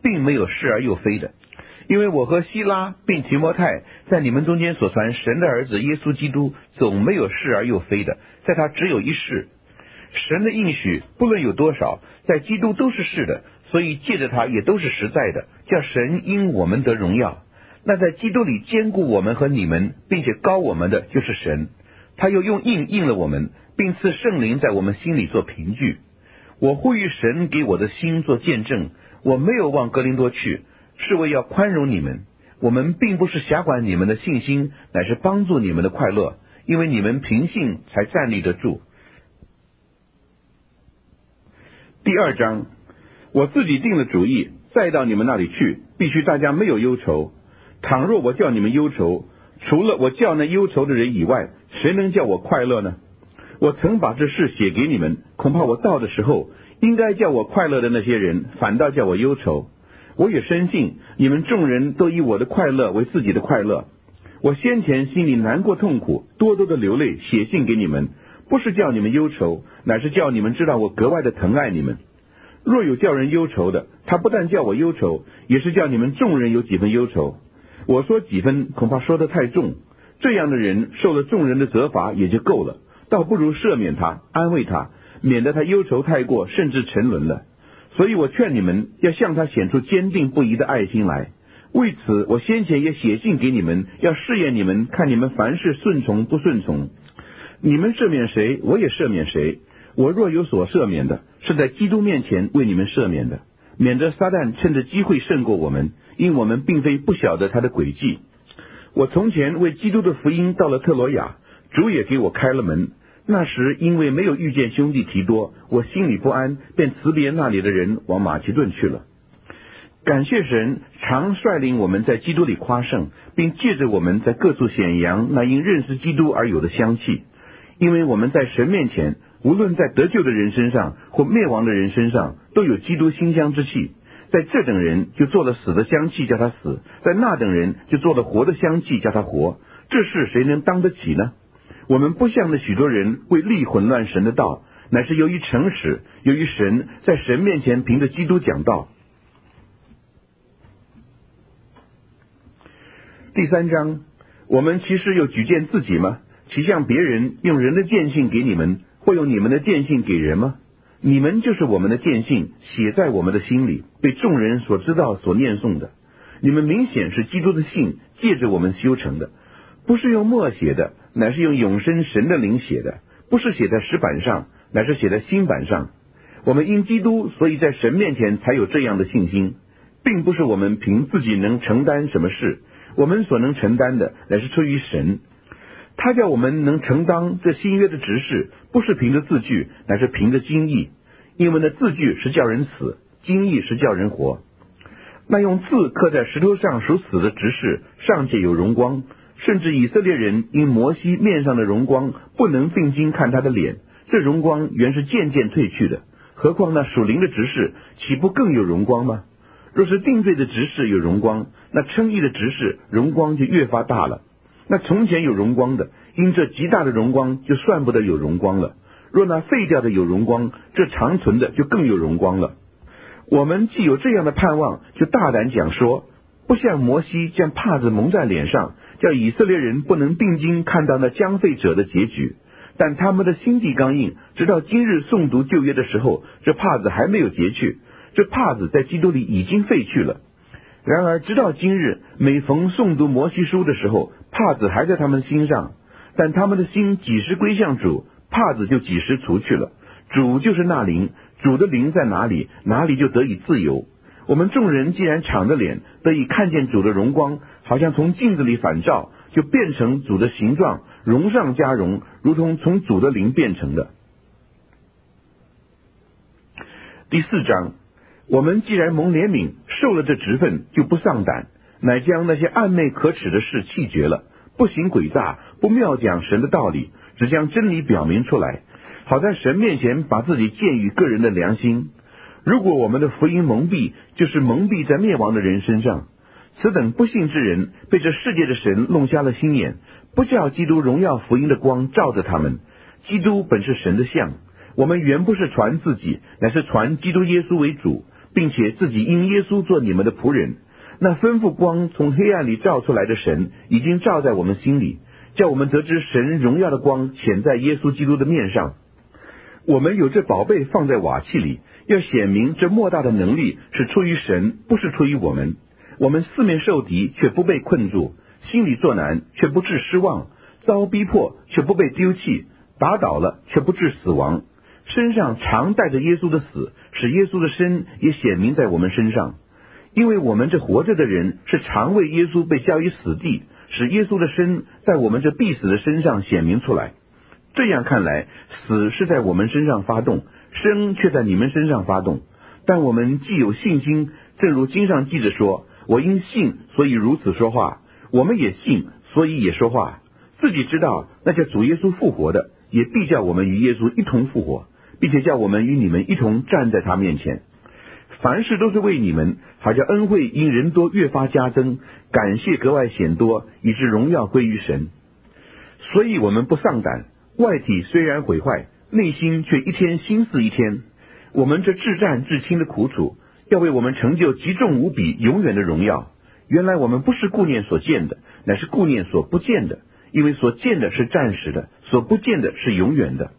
并没有是而又非的。因为我和希拉并提摩太在你们中间所传神的儿子耶稣基督，总没有是而又非的，在他只有一是。神的应许不论有多少，在基督都是是的，所以借着他也都是实在的，叫神因我们得荣耀。那在基督里坚固我们和你们，并且膏我们的就是神，他又用印印了我们，并赐圣灵在我们心里做凭据。我呼吁神给我的心做见证，我没有往哥林多去，是为要宽容你们。我们并不是辖管你们的信心，乃是帮助你们的快乐，因为你们凭信才站立得住。第二章，我自己定了主意，再到你们那里去，必须大家没有忧愁。倘若我叫你们忧愁，除了我叫那忧愁的人以外，谁能叫我快乐呢？我曾把这事写给你们，恐怕我到的时候，应该叫我快乐的那些人，反倒叫我忧愁。我也深信你们众人都以我的快乐为自己的快乐。我先前心里难过痛苦，多多的流泪，写信给你们，不是叫你们忧愁，乃是叫你们知道我格外的疼爱你们。若有叫人忧愁的，他不但叫我忧愁，也是叫你们众人有几分忧愁。我说几分，恐怕说得太重，这样的人受了众人的责罚也就够了，倒不如赦免他，安慰他，免得他忧愁太过，甚至沉沦了。所以我劝你们要向他显出坚定不移的爱心来。为此我先前也写信给你们，要试验你们，看你们凡事顺从不顺从。你们赦免谁，我也赦免谁。我若有所赦免的，是在基督面前为你们赦免的，免得撒旦趁着机会胜过我们，因我们并非不晓得他的诡计。我从前为基督的福音到了特罗亚，主也给我开了门。那时因为没有遇见兄弟提多，我心里不安，便辞别那里的人，往马其顿去了。感谢神常率领我们在基督里夸胜，并借着我们在各处显扬那因认识基督而有的香气。因为我们在神面前，无论在得救的人身上或灭亡的人身上，都有基督馨香之气。在这等人就做了死的香气，叫他死；在那等人就做了活的香气，叫他活。这事谁能当得起呢？我们不像那许多人为利混乱神的道，乃是由于诚实，由于神在神面前凭着基督讲道。第三章，我们其实又举荐自己吗？其像别人用人的荐信给你们，或用你们的荐信给人吗？你们就是我们的荐信，写在我们的心里，被众人所知道所念诵的。你们明显是基督的信，借着我们修成的，不是用墨写的，乃是用永生神的灵写的；不是写在石板上，乃是写在心板上。我们因基督，所以在神面前才有这样的信心，并不是我们凭自己能承担什么事，我们所能承担的，乃是出于神。他叫我们能承当这新约的职事，不是凭着字句，乃是凭着经意。因为那字句是叫人死，经意是叫人活。那用字刻在石头上属死的职事，尚且有荣光，甚至以色列人因摩西面上的荣光，不能定睛看他的脸，这荣光原是渐渐褪去的。何况那属灵的职事，岂不更有荣光吗？若是定罪的职事有荣光，那称义的职事荣光就越发大了。那从前有荣光的，因这极大的荣光就算不得有荣光了。若那废掉的有荣光，这长存的就更有荣光了。我们既有这样的盼望，就大胆讲说，不像摩西将帕子蒙在脸上，叫以色列人不能定睛看到那将废者的结局。但他们的心地刚硬，直到今日诵读旧约的时候，这帕子还没有结去，这帕子在基督里已经废去了。然而直到今日，每逢诵读摩西书的时候，帕子还在他们心上，但他们的心几时归向主，帕子就几时除去了。主就是那灵，主的灵在哪里，哪里就得以自由。我们众人既然敞着脸，得以看见主的荣光，好像从镜子里反照，就变成主的形状，荣上加荣，如同从主的灵变成的。第四章，我们既然蒙怜悯，受了这职分，就不丧胆，乃将那些暗昧可耻的事弃绝了，不行诡诈，不妙讲神的道理，只将真理表明出来，好在神面前把自己鉴于个人的良心。如果我们的福音蒙蔽，就是蒙蔽在灭亡的人身上。此等不信之人，被这世界的神弄瞎了心眼，不叫基督荣耀福音的光照着他们。基督本是神的像，我们原不是传自己，乃是传基督耶稣为主， 并且自己因耶稣做你们的仆人。那吩咐光从黑暗里照出来的神，已经照在我们心里，叫我们得知神荣耀的光显在耶稣基督的面上。我们有这宝贝放在瓦器里，要显明这莫大的能力是出于神，不是出于我们。我们四面受敌，却不被困住；心里作难，却不致失望；遭逼迫，却不被丢弃；打倒了，却不致死亡。身上常带着耶稣的死，使耶稣的生也显明在我们身上。因为我们这活着的人，是常为耶稣被交于死地，使耶稣的生在我们这必死的身上显明出来。这样看来，死是在我们身上发动，生却在你们身上发动。但我们既有信心，正如经上记着说，我因信，所以如此说话。我们也信，所以也说话。自己知道那叫主耶稣复活的，也必叫我们与耶稣一同复活，并且叫我们与你们一同站在他面前。凡事都是为你们，好叫恩惠因人多越发加增，感谢格外显多，以致荣耀归于神。所以我们不丧胆，外体虽然毁坏，内心却一天心似一天。我们这至战至轻的苦楚，要为我们成就极重无比永远的荣耀。原来我们不是顾念所见的，乃是顾念所不见的，因为所见的是暂时的，所不见的是永远的。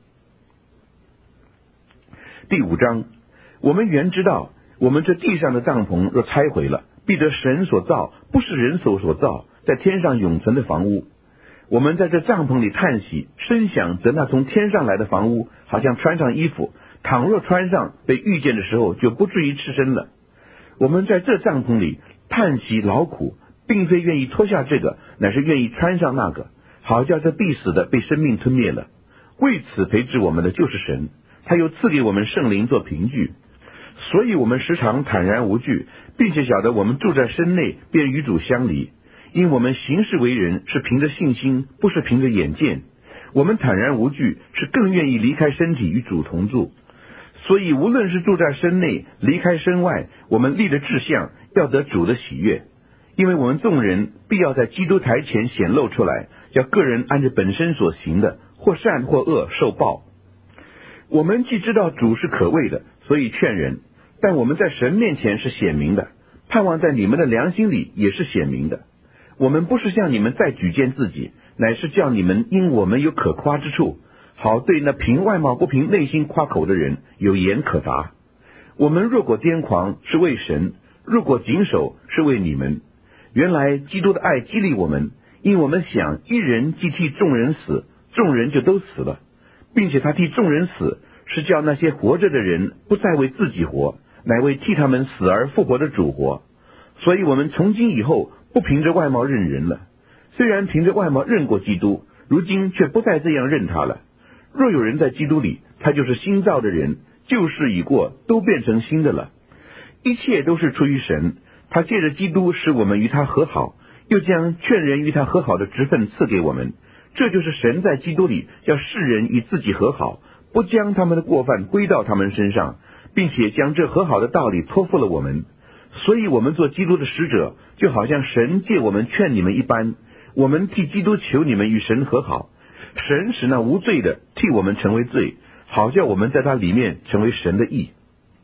第五章，我们原知道，我们这地上的帐篷若拆毁了，必得神所造，不是人手所造，在天上永存的房屋。我们在这帐篷里叹息，深想得那从天上来的房屋，好像穿上衣服，倘若穿上，被遇见的时候，就不至于赤身了。我们在这帐篷里叹息劳苦，并非愿意脱下这个，乃是愿意穿上那个，好叫这必死的被生命吞灭了。为此培植我们的就是神，他又赐给我们圣灵做凭据。所以我们时常坦然无惧，并且晓得我们住在身内，便与主相离。因我们行事为人是凭着信心，不是凭着眼见。我们坦然无惧，是更愿意离开身体与主同住。所以无论是住在身内，离开身外，我们立的志向要得主的喜悦。因为我们众人必要在基督台前显露出来，要个人按着本身所行的，或善或恶受报。我们既知道主是可畏的，所以劝人，但我们在神面前是显明的，盼望在你们的良心里也是显明的。我们不是向你们再举荐自己，乃是叫你们因我们有可夸之处，好对那凭外貌不凭内心夸口的人有言可答。我们若果癫狂，是为神；若果谨守，是为你们。原来基督的爱激励我们，因我们想一人既替众人死，众人就都死了，并且他替众人死，是叫那些活着的人不再为自己活，乃为替他们死而复活的主活。所以我们从今以后不凭着外貌认人了，虽然凭着外貌认过基督，如今却不再这样认他了。若有人在基督里，他就是新造的人，旧事已过，都变成新的了。一切都是出于神，他借着基督使我们与他和好，又将劝人与他和好的职分赐给我们。这就是神在基督里叫世人与自己和好，不将他们的过犯归到他们身上，并且将这和好的道理托付了我们。所以我们做基督的使者，就好像神借我们劝你们一般，我们替基督求你们与神和好。神使那无罪的替我们成为罪，好叫我们在他里面成为神的义。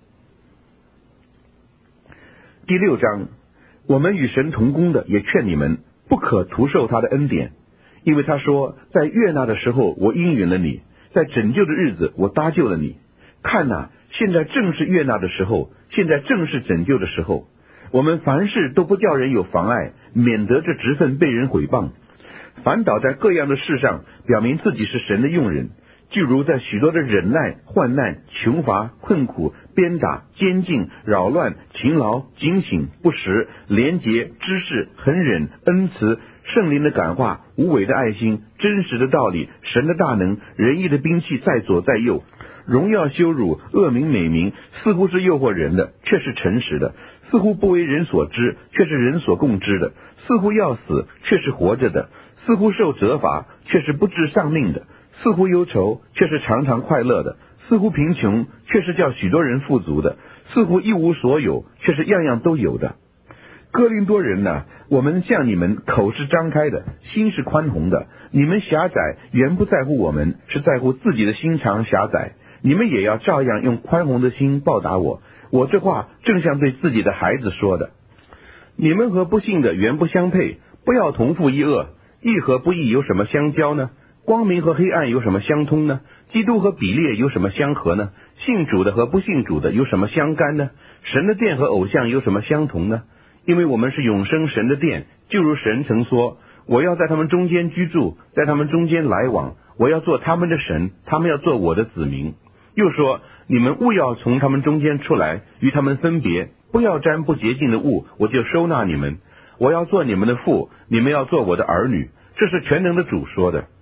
第六章，我们与神同工的也劝你们，不可徒受他的恩典，因为他说，在悦纳的时候我应允了你，在拯救的日子我搭救了你。看哪，现在正是悦纳的时候，现在正是拯救的时候。我们凡事都不叫人有妨碍，免得这职分被人毁谤。反倒在各样的事上表明自己是神的用人，就如在许多的忍耐、患难、穷乏、困苦、鞭打、监禁、扰乱、勤劳、警醒、不时、廉洁、知识、恒忍、恩慈、圣灵的感化、无伪的爱心、真实的道理、神的大能、仁义的兵器在左在右，荣耀羞辱、恶名美名，似乎是诱惑人的，却是诚实的；似乎不为人所知，却是人所共知的；似乎要死，却是活着的；似乎受责罚，却是不致丧命的；似乎忧愁，却是常常快乐的；似乎贫穷，却是叫许多人富足的；似乎一无所有，却是样样都有的。哥林多人呢、啊，我们向你们口是张开的，心是宽宏的。你们狭窄，原不在乎我们，是在乎自己的心肠狭窄。你们也要照样用宽宏的心报答我。 我这话正像对自己的孩子说的。你们和不信的原不相配，不要同负一恶。义和不义有什么相交呢？光明和黑暗有什么相通呢？基督和比列有什么相合呢？信主的和不信主的有什么相干呢？神的殿和偶像有什么相同呢？因为我们是永生神的殿，就如神曾说，我要在他们中间居住，在他们中间来往，我要做他们的神，他们要做我的子民。又说，你们务要从他们中间出来，与他们分别，不要沾不洁净的物，我就收纳你们。我要做你们的父，你们要做我的儿女。这是全能的主说的。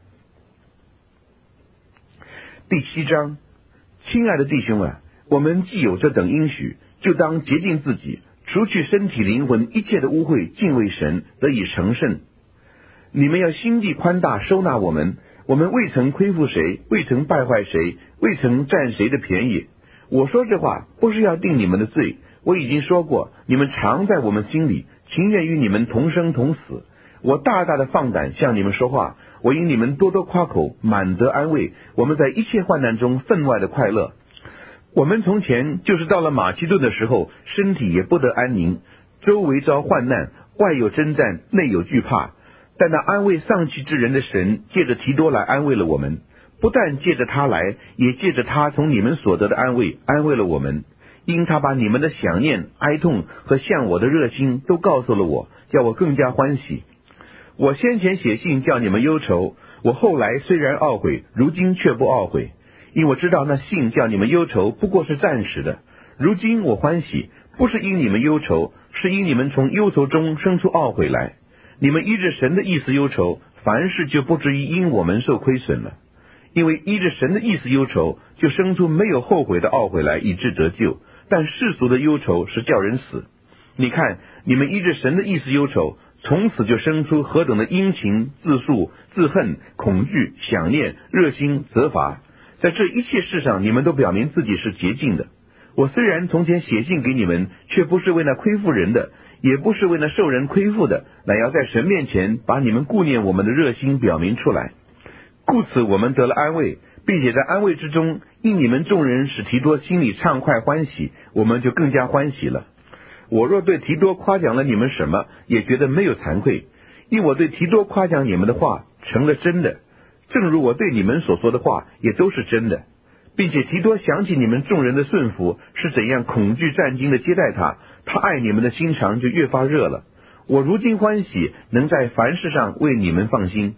第七章，亲爱的弟兄啊，我们既有这等应许，就当洁净自己，除去身体灵魂一切的污秽，敬畏神，得以成圣。你们要心地宽大，收纳我们，我们未曾亏负谁，未曾败坏谁，未曾占谁的便宜。我说这话不是要定你们的罪，我已经说过，你们常在我们心里，情愿与你们同生同死。我大大的放胆向你们说话，我因你们多多夸口，满得安慰。我们在一切患难中分外的快乐。我们从前就是到了马其顿的时候，身体也不得安宁，周围遭患难，外有征战，内有惧怕。但那安慰丧气之人的神，借着提多来安慰了我们，不但借着他来，也借着他从你们所得的安慰，安慰了我们。因他把你们的想念、哀痛和向我的热心都告诉了我，叫我更加欢喜。我先前写信叫你们忧愁，我后来虽然懊悔，如今却不懊悔，因我知道那信叫你们忧愁不过是暂时的。如今我欢喜，不是因你们忧愁，是因你们从忧愁中生出懊悔来。你们依着神的意思忧愁，凡事就不至于因我们受亏损了。因为依着神的意思忧愁，就生出没有后悔的懊悔来，以致得救。但世俗的忧愁是叫人死。你看，你们依着神的意思忧愁，从此就生出何等的殷勤、自诉、自恨、恐惧、想念、热心、责罚。在这一切事上，你们都表明自己是洁净的。我虽然从前写信给你们，却不是为那亏负人的，也不是为那受人亏负的，乃要在神面前把你们顾念我们的热心表明出来。故此我们得了安慰，并且在安慰之中，因你们众人使提多心里畅快欢喜，我们就更加欢喜了。我若对提多夸奖了你们什么，也觉得没有惭愧，因我对提多夸奖你们的话成了真的，正如我对你们所说的话也都是真的。并且提多想起你们众人的顺服，是怎样恐惧战惊的接待他，他爱你们的心肠就越发热了。我如今欢喜，能在凡事上为你们放心。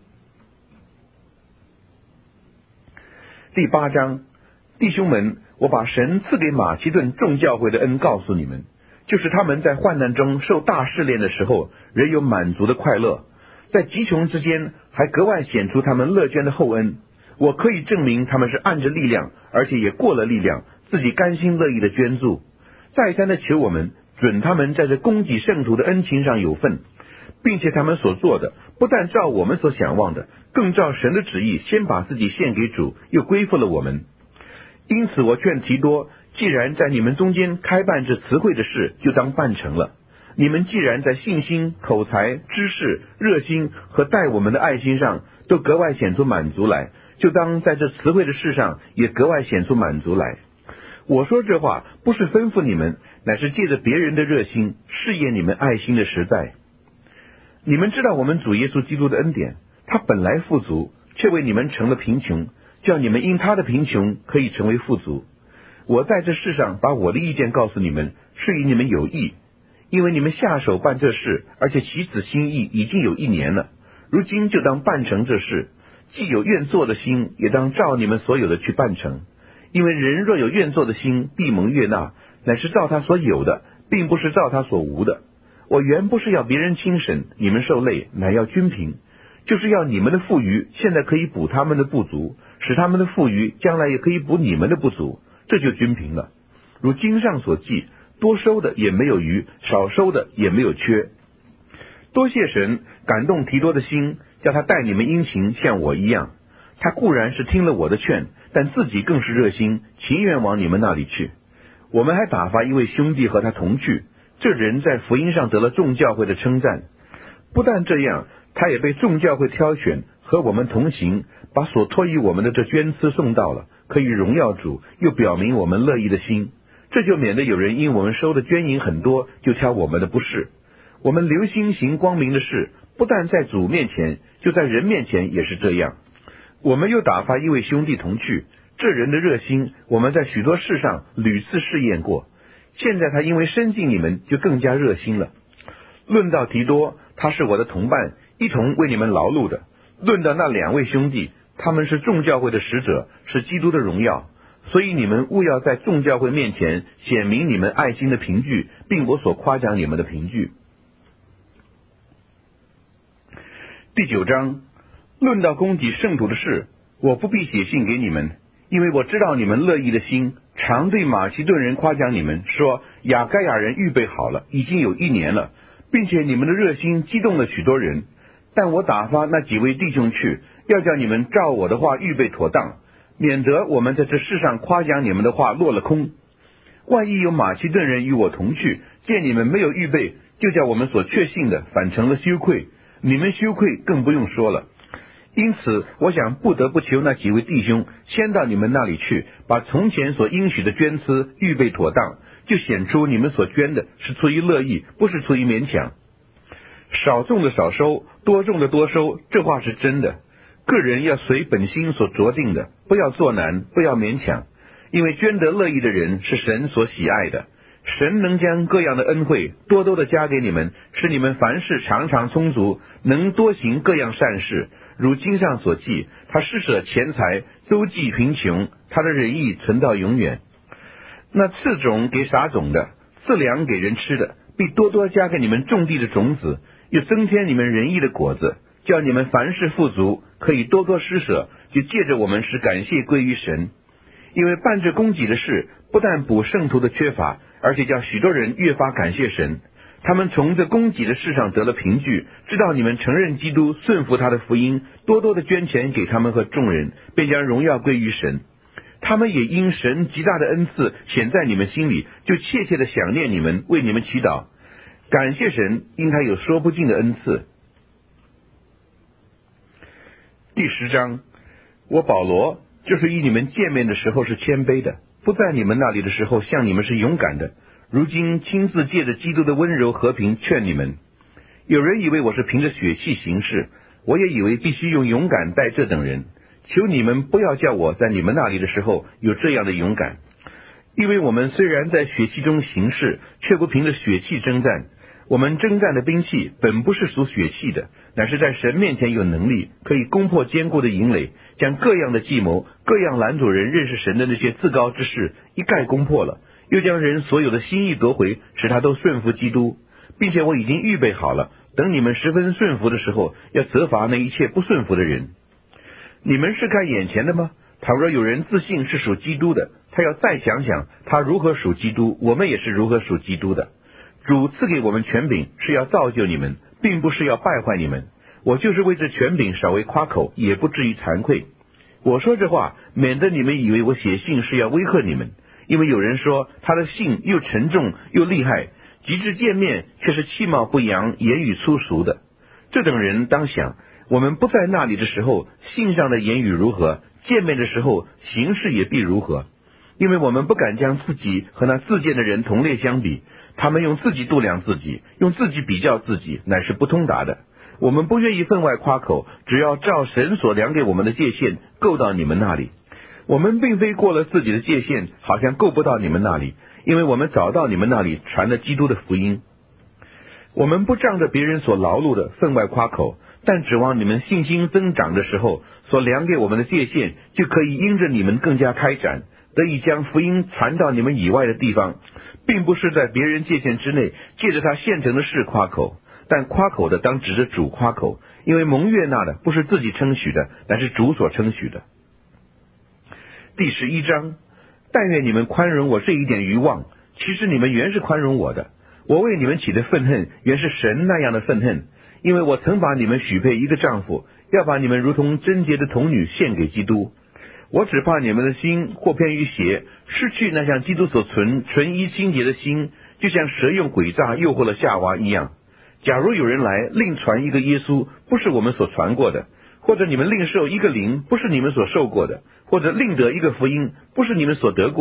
第八章，弟兄们，我把神赐给马其顿众教会的恩告诉你们，就是他们在患难中受大试炼的时候，仍有满足的快乐，在极穷之间还格外显出他们乐捐的厚恩。我可以证明他们是按着力量，而且也过了力量，自己甘心乐意的捐助，再三的求我们准他们在这供给圣徒的恩情上有份，并且他们所做的不但照我们所想望的，更照神的旨意，先把自己献给主，又归附了我们。因此我劝提多，既然在你们中间开办这词汇的事，就当办成了。你们既然在信心、口才、知识、热心和待我们的爱心上都格外显出满足来，就当在这词汇的事上也格外显出满足来。我说这话不是吩咐你们，乃是借着别人的热心试验你们爱心的实在。你们知道我们主耶稣基督的恩典，他本来富足，却为你们成了贫穷，叫你们因他的贫穷可以成为富足。我在这世上把我的意见告诉你们，是与你们有益，因为你们下手办这事，而且起此心意已经有一年了，如今就当办成这事。既有愿做的心，也当照你们所有的去办成。因为人若有愿做的心，必蒙悦纳，乃是照他所有的，并不是照他所无的。我原不是要别人轻省，你们受累，乃要均平，就是要你们的富余现在可以补他们的不足，使他们的富余将来也可以补你们的不足，这就均平了。如经上所记，多收的也没有余，少收的也没有缺。多谢神感动提多的心，叫他待你们殷勤，像我一样。他固然是听了我的劝，但自己更是热心，情愿往你们那里去。我们还打发一位兄弟和他同去，这人在福音上得了众教会的称赞。不但这样，他也被众教会挑选，和我们同行，把所托于我们的这捐资送到了，可以荣耀主，又表明我们乐意的心。 这就免得有人因我们收的捐银很多，就挑我们的不是。我们留心行光明的事，不但在主面前，就在人面前也是这样。我们又打发一位兄弟同去，这人的热心，我们在许多事上屡次试验过。现在他因为深信你们，就更加热心了。论到提多，他是我的同伴，一同为你们劳碌的。论到那两位兄弟，他们是众教会的使者，是基督的荣耀。所以你们务要在众教会面前显明你们爱心的凭据，并我所夸奖你们的凭据。第九章，论到供给圣徒的事，我不必写信给你们，因为我知道你们乐意的心，常对马其顿人夸奖你们，说亚该亚人预备好了，已经有一年了，并且你们的热心激动了许多人。但我打发那几位弟兄去，要叫你们照我的话预备妥当，免得我们在这世上夸奖你们的话落了空。万一有马其顿人与我同去，见你们没有预备，就叫我们所确信的反成了羞愧，你们羞愧更不用说了。因此我想不得不求那几位弟兄先到你们那里去，把从前所应许的捐资预备妥当，就显出你们所捐的是出于乐意，不是出于勉强。少种的少收，多种的多收，这话是真的。个人要随本心所酌定的，不要做难，不要勉强，因为捐得乐意的人是神所喜爱的。神能将各样的恩惠多多的加给你们，使你们凡事常常充足，能多行各样善事。如经上所记，他施舍钱财，周济贫穷，他的仁义存到永远。那赐种给撒种的，赐粮给人吃的，必多多加给你们种地的种子，又增添你们仁义的果子，叫你们凡事富足，可以多多施舍，就借着我们使感谢归于神。因为办这供给的事，不但补圣徒的缺乏，而且叫许多人越发感谢神。他们从这供给的事上得了凭据，知道你们承认基督，顺服他的福音，多多的捐钱给他们和众人，便将荣耀归于神。他们也因神极大的恩赐显在你们心里，就切切的想念你们，为你们祈祷。感谢神，因他有说不尽的恩赐。第十章，我保罗就是与你们见面的时候是谦卑的，不在你们那里的时候像你们是勇敢的，如今亲自借着基督的温柔和平劝你们。有人以为我是凭着血气行事，我也以为必须用勇敢待这等人。求你们不要叫我在你们那里的时候有这样的勇敢，因为我们虽然在血气中行事，却不凭着血气征战。我们征战的兵器本不是属血气的，乃是在神面前有能力，可以攻破坚固的营垒，将各样的计谋、各样拦阻人认识神的那些自高之事一概攻破了，又将人所有的心意夺回，使他都顺服基督。并且我已经预备好了，等你们十分顺服的时候，要责罚那一切不顺服的人。你们是看眼前的吗？倘若有人自信是属基督的，他要再想想他如何属基督，我们也是如何属基督的。主赐给我们权柄，是要造就你们，并不是要败坏你们。我就是为这权柄稍微夸口，也不至于惭愧。我说这话，免得你们以为我写信是要威吓你们。因为有人说他的信又沉重又厉害，及至见面却是气貌不扬，言语粗俗的。这等人当想，我们不在那里的时候，信上的言语如何，见面的时候行事也必如何。因为我们不敢将自己和那自荐的人同列相比，他们用自己度量自己，用自己比较自己，乃是不通达的。我们不愿意分外夸口，只要照神所量给我们的界限够到你们那里。我们并非过了自己的界限，好像够不到你们那里，因为我们早到你们那里传了基督的福音。我们不仗着别人所劳碌的分外夸口，但指望你们信心增长的时候，所量给我们的界限就可以因着你们更加开展，得以将福音传到你们以外的地方，并不是在别人界限之内，借着他现成的事夸口。但夸口的当指着主夸口，因为蒙悦纳的不是自己称许的，乃是主所称许的。第十一章，但愿你们宽容我这一点愚妄，其实你们原是宽容我的。我为你们起的愤恨，原是神那样的愤恨，因为我曾把你们许配一个丈夫，要把你们如同贞洁的童女献给基督。我只怕你们的心或偏于邪，失去那像基督所存纯一清洁的心，就像蛇用诡诈诱惑了夏娃一样。假如有人来另传一个耶稣，不是我们所传过的，或者你们另受一个灵，不是你们所受过的，或者另得一个福音，不是你们所得过的，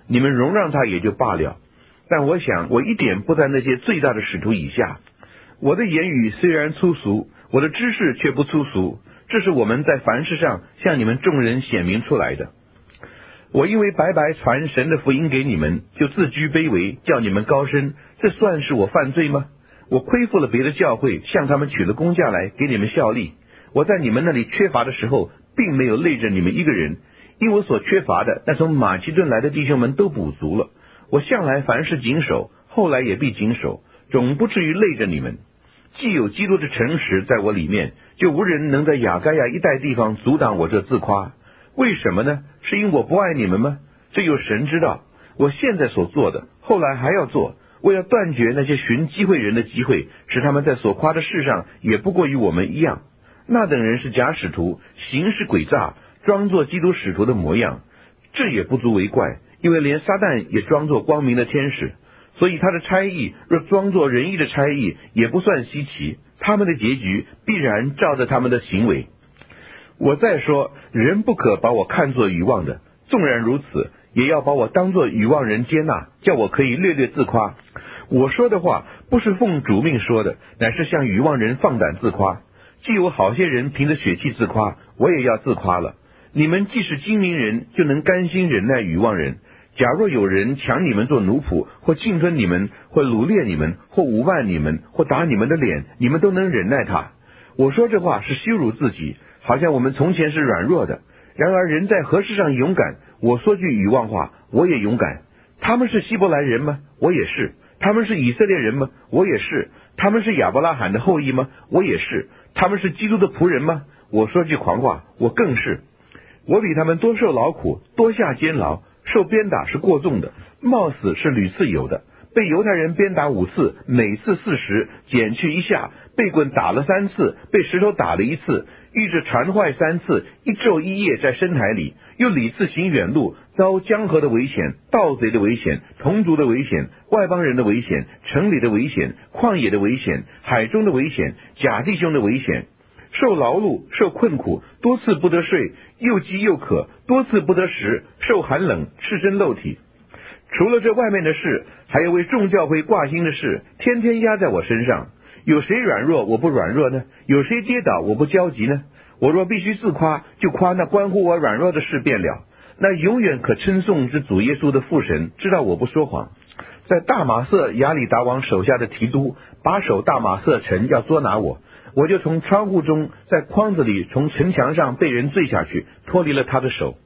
你们容让他也就罢了。但我想我一点不在那些最大的使徒以下。我的言语虽然粗俗，我的知识却不粗俗，这是我们在凡事上向你们众人显明出来的。我因为白白传神的福音给你们，就自居卑微，叫你们高升，这算是我犯罪吗？我亏负了别的教会，向他们取了工价来给你们效力。我在你们那里缺乏的时候，并没有累着你们一个人，因我所缺乏的，那从马其顿来的弟兄们都补足了。我向来凡事谨守，后来也必谨守，总不至于累着你们。既有基督的诚实在我里面，就无人能在亚该亚一带地方阻挡我这自夸。为什么呢？是因我不爱你们吗？这有神知道。我现在所做的，后来还要做，为了断绝那些寻机会人的机会，使他们在所夸的事上也不过与我们一样。那等人是假使徒，行事诡诈，装作基督使徒的模样，这也不足为怪，因为连撒旦也装作光明的天使。所以他的差役若装作仁义的差役，也不算稀奇，他们的结局必然照着他们的行为。我再说，人不可把我看作愚妄的，纵然如此，也要把我当作愚妄人接纳，叫我可以略略自夸。我说的话不是奉主命说的，乃是向愚妄人放胆自夸。既有好些人凭着血气自夸，我也要自夸了。你们既是精明人，就能甘心忍耐愚妄人。假若有人抢你们做奴仆，或侵吞你们，或掳掠你们，或侮慢你们，或打你们的脸，你们都能忍耐他。我说这话是羞辱自己，好像我们从前是软弱的。然而人在何事上勇敢？我说句愚妄话，我也勇敢。他们是希伯来人吗？我也是。他们是以色列人吗？我也是。他们是亚伯拉罕的后裔吗？我也是。他们是基督的仆人吗？我说句狂话，我更是。我比他们多受劳苦，多下监牢，受鞭打是过重的，冒死是屡次有的。被犹太人鞭打五次，每次四十，减去一下；被棍打了三次，被石头打了一次，遇着船坏三次，一昼一夜在深海里，又屡次行远路，遭江河的危险，盗贼的危险，同族的危险，外邦人的危险，城里的危险，旷野的危险，海中的危险，假弟兄的危险，受劳碌，受困苦，多次不得睡，又饥又渴，多次不得食，受寒冷，赤身露体。除了这外面的事，还有为众教会挂心的事，天天压在我身上。有谁软弱我不软弱呢？有谁跌倒我不焦急呢？我若必须自夸，就夸那关乎我软弱的事便了。那永远可称颂之主耶稣的父神知道我不说谎。在大马色亚里达王手下的提督把守大马色城，要捉拿我，我就从窗户中，在筐子里，从城墙上被人坠下去，脱离了他的手。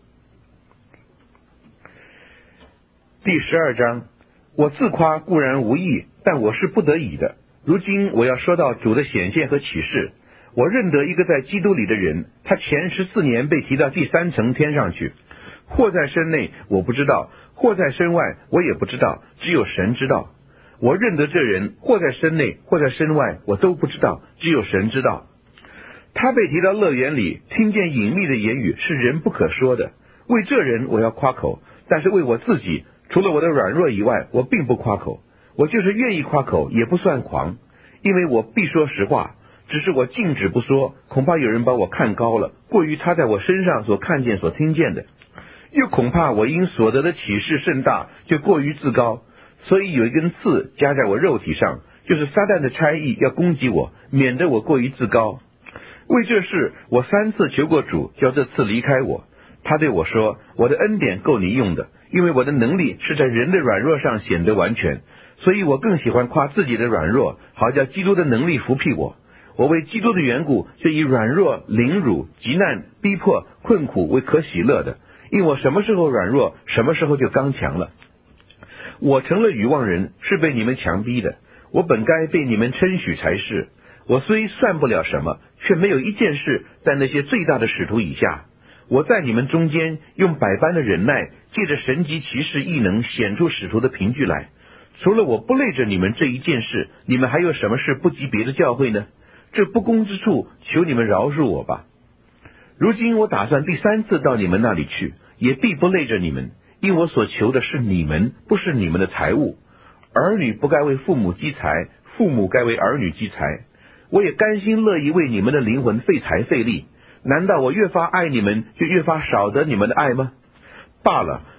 第十二章，我自夸固然无益，但我是不得已的。如今我要说到主的显现和启示。我认得一个在基督里的人，他前十四年被提到第三层天上去，或在身内我不知道，或在身外我也不知道，只有神知道。我认得这人，或在身内或在身外我都不知道，只有神知道。他被提到乐园里，听见隐秘的言语，是人不可说的。为这人我要夸口，但是为我自己，除了我的软弱以外，我并不夸口。我就是愿意夸口，也不算狂，因为我必说实话。只是我禁止不说，恐怕有人把我看高了，过于他在我身上所看见所听见的。又恐怕我因所得的启示甚大，就过于自高。所以有一根刺加在我肉体上，就是撒旦的差役要攻击我，免得我过于自高。为这事我三次求过主，叫这次离开我。他对我说，我的恩典够你用的，因为我的能力是在人的软弱上显得完全。所以我更喜欢夸自己的软弱，好叫基督的能力扶庇我。我为基督的缘故，就以软弱、凌辱、急难、逼迫、困苦为可喜乐的，因我什么时候软弱，什么时候就刚强了。我成了愚妄人，是被你们强逼的，我本该被你们称许才是。我虽算不了什么，却没有一件事在那些最大的使徒以下。我在你们中间用百般的忍耐，借着神级奇事异能显出使徒的凭据来。除了我不累着你们这一件事，你们还有什么事不及别的教会呢？这不公之处，求你们饶恕我吧。如今我打算第三次到你们那里去，也必不累着你们，因我所求的是你们，不是你们的财物。儿女不该为父母积财，父母该为儿女积财。我也甘心乐意为你们的灵魂费财费力。难道我越发爱你们，就越发少得你们的爱吗？罢了，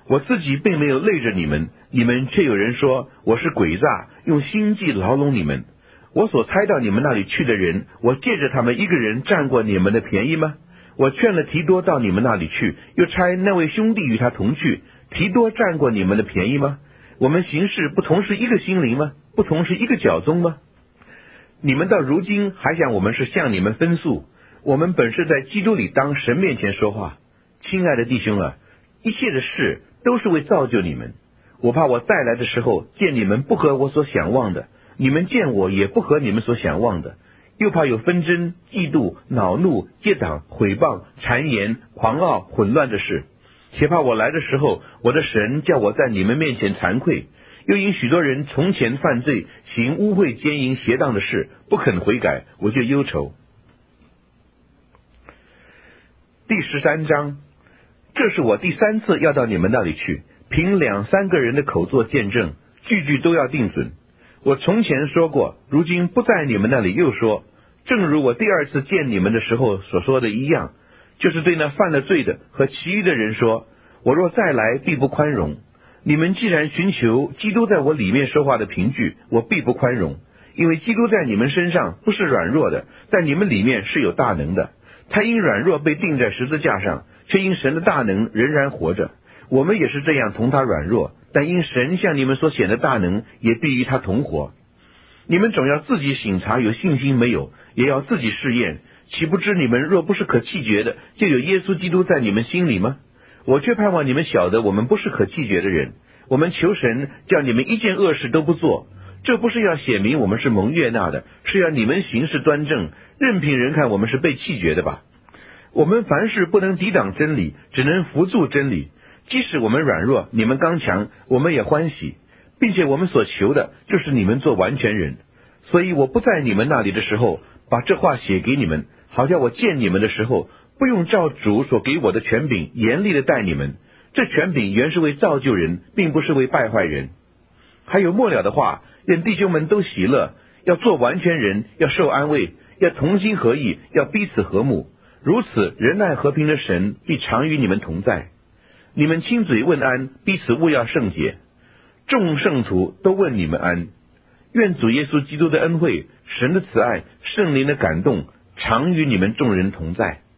我自己并没有累着你们，你们却有人说我是诡诈，用心计牢笼你们。我所猜到你们那里去的人，我借着他们一个人占过你们的便宜吗？我劝了提多到你们那里去，又差那位兄弟与他同去，提多占过你们的便宜吗？我们行事不同是一个心灵吗？不同是一个脚宗吗？你们到如今还想我们是向你们分诉？我们本是在基督里当神面前说话。亲爱的弟兄啊，一切的事都是为造就你们。我怕我再来的时候见你们不合我所想望的，你们见我也不合你们所想望的，又怕有纷争、嫉妒、恼怒、结党、毁谤、谗言、狂傲、混乱的事。且怕我来的时候，我的神叫我在你们面前惭愧，又因许多人从前犯罪，行污秽奸淫邪荡的事，不肯悔改，我就忧愁。第十三章，这是我第三次要到你们那里去，凭两三个人的口作见证，句句都要定准。我从前说过，如今不在你们那里又说，正如我第二次见你们的时候所说的一样，就是对那犯了罪的和其余的人说，我若再来，必不宽容。你们既然寻求基督在我里面说话的凭据，我必不宽容，因为基督在你们身上不是软弱的，在你们里面是有大能的。他因软弱被钉在十字架上，却因神的大能仍然活着。我们也是这样同他软弱，但因神向你们所显的大能，也必与他同活。你们总要自己省察有信心没有，也要自己试验，岂不知你们若不是可弃绝的，就有耶稣基督在你们心里吗？我却盼望你们晓得，我们不是可弃绝的人。我们求神叫你们一件恶事都不做，这不是要显明我们是蒙悦纳的，是要你们行事端正，任凭人看我们是被弃绝的吧。我们凡事不能抵挡真理，只能扶助真理。即使我们软弱，你们刚强，我们也欢喜，并且我们所求的就是你们做完全人。所以我不在你们那里的时候，把这话写给你们，好叫我见你们的时候，不用照主所给我的权柄严厉的待你们。这权柄原是为造就人，并不是为败坏人。还有末了的话，愿弟兄们都喜乐，要做完全人，要受安慰，要同心合意，要彼此和睦。如此仁爱和平的神必常与你们同在。你们亲嘴问安，彼此务要圣洁。众圣徒都问你们安。愿主耶稣基督的恩惠、神的慈爱、圣灵的感动常与你们众人同在。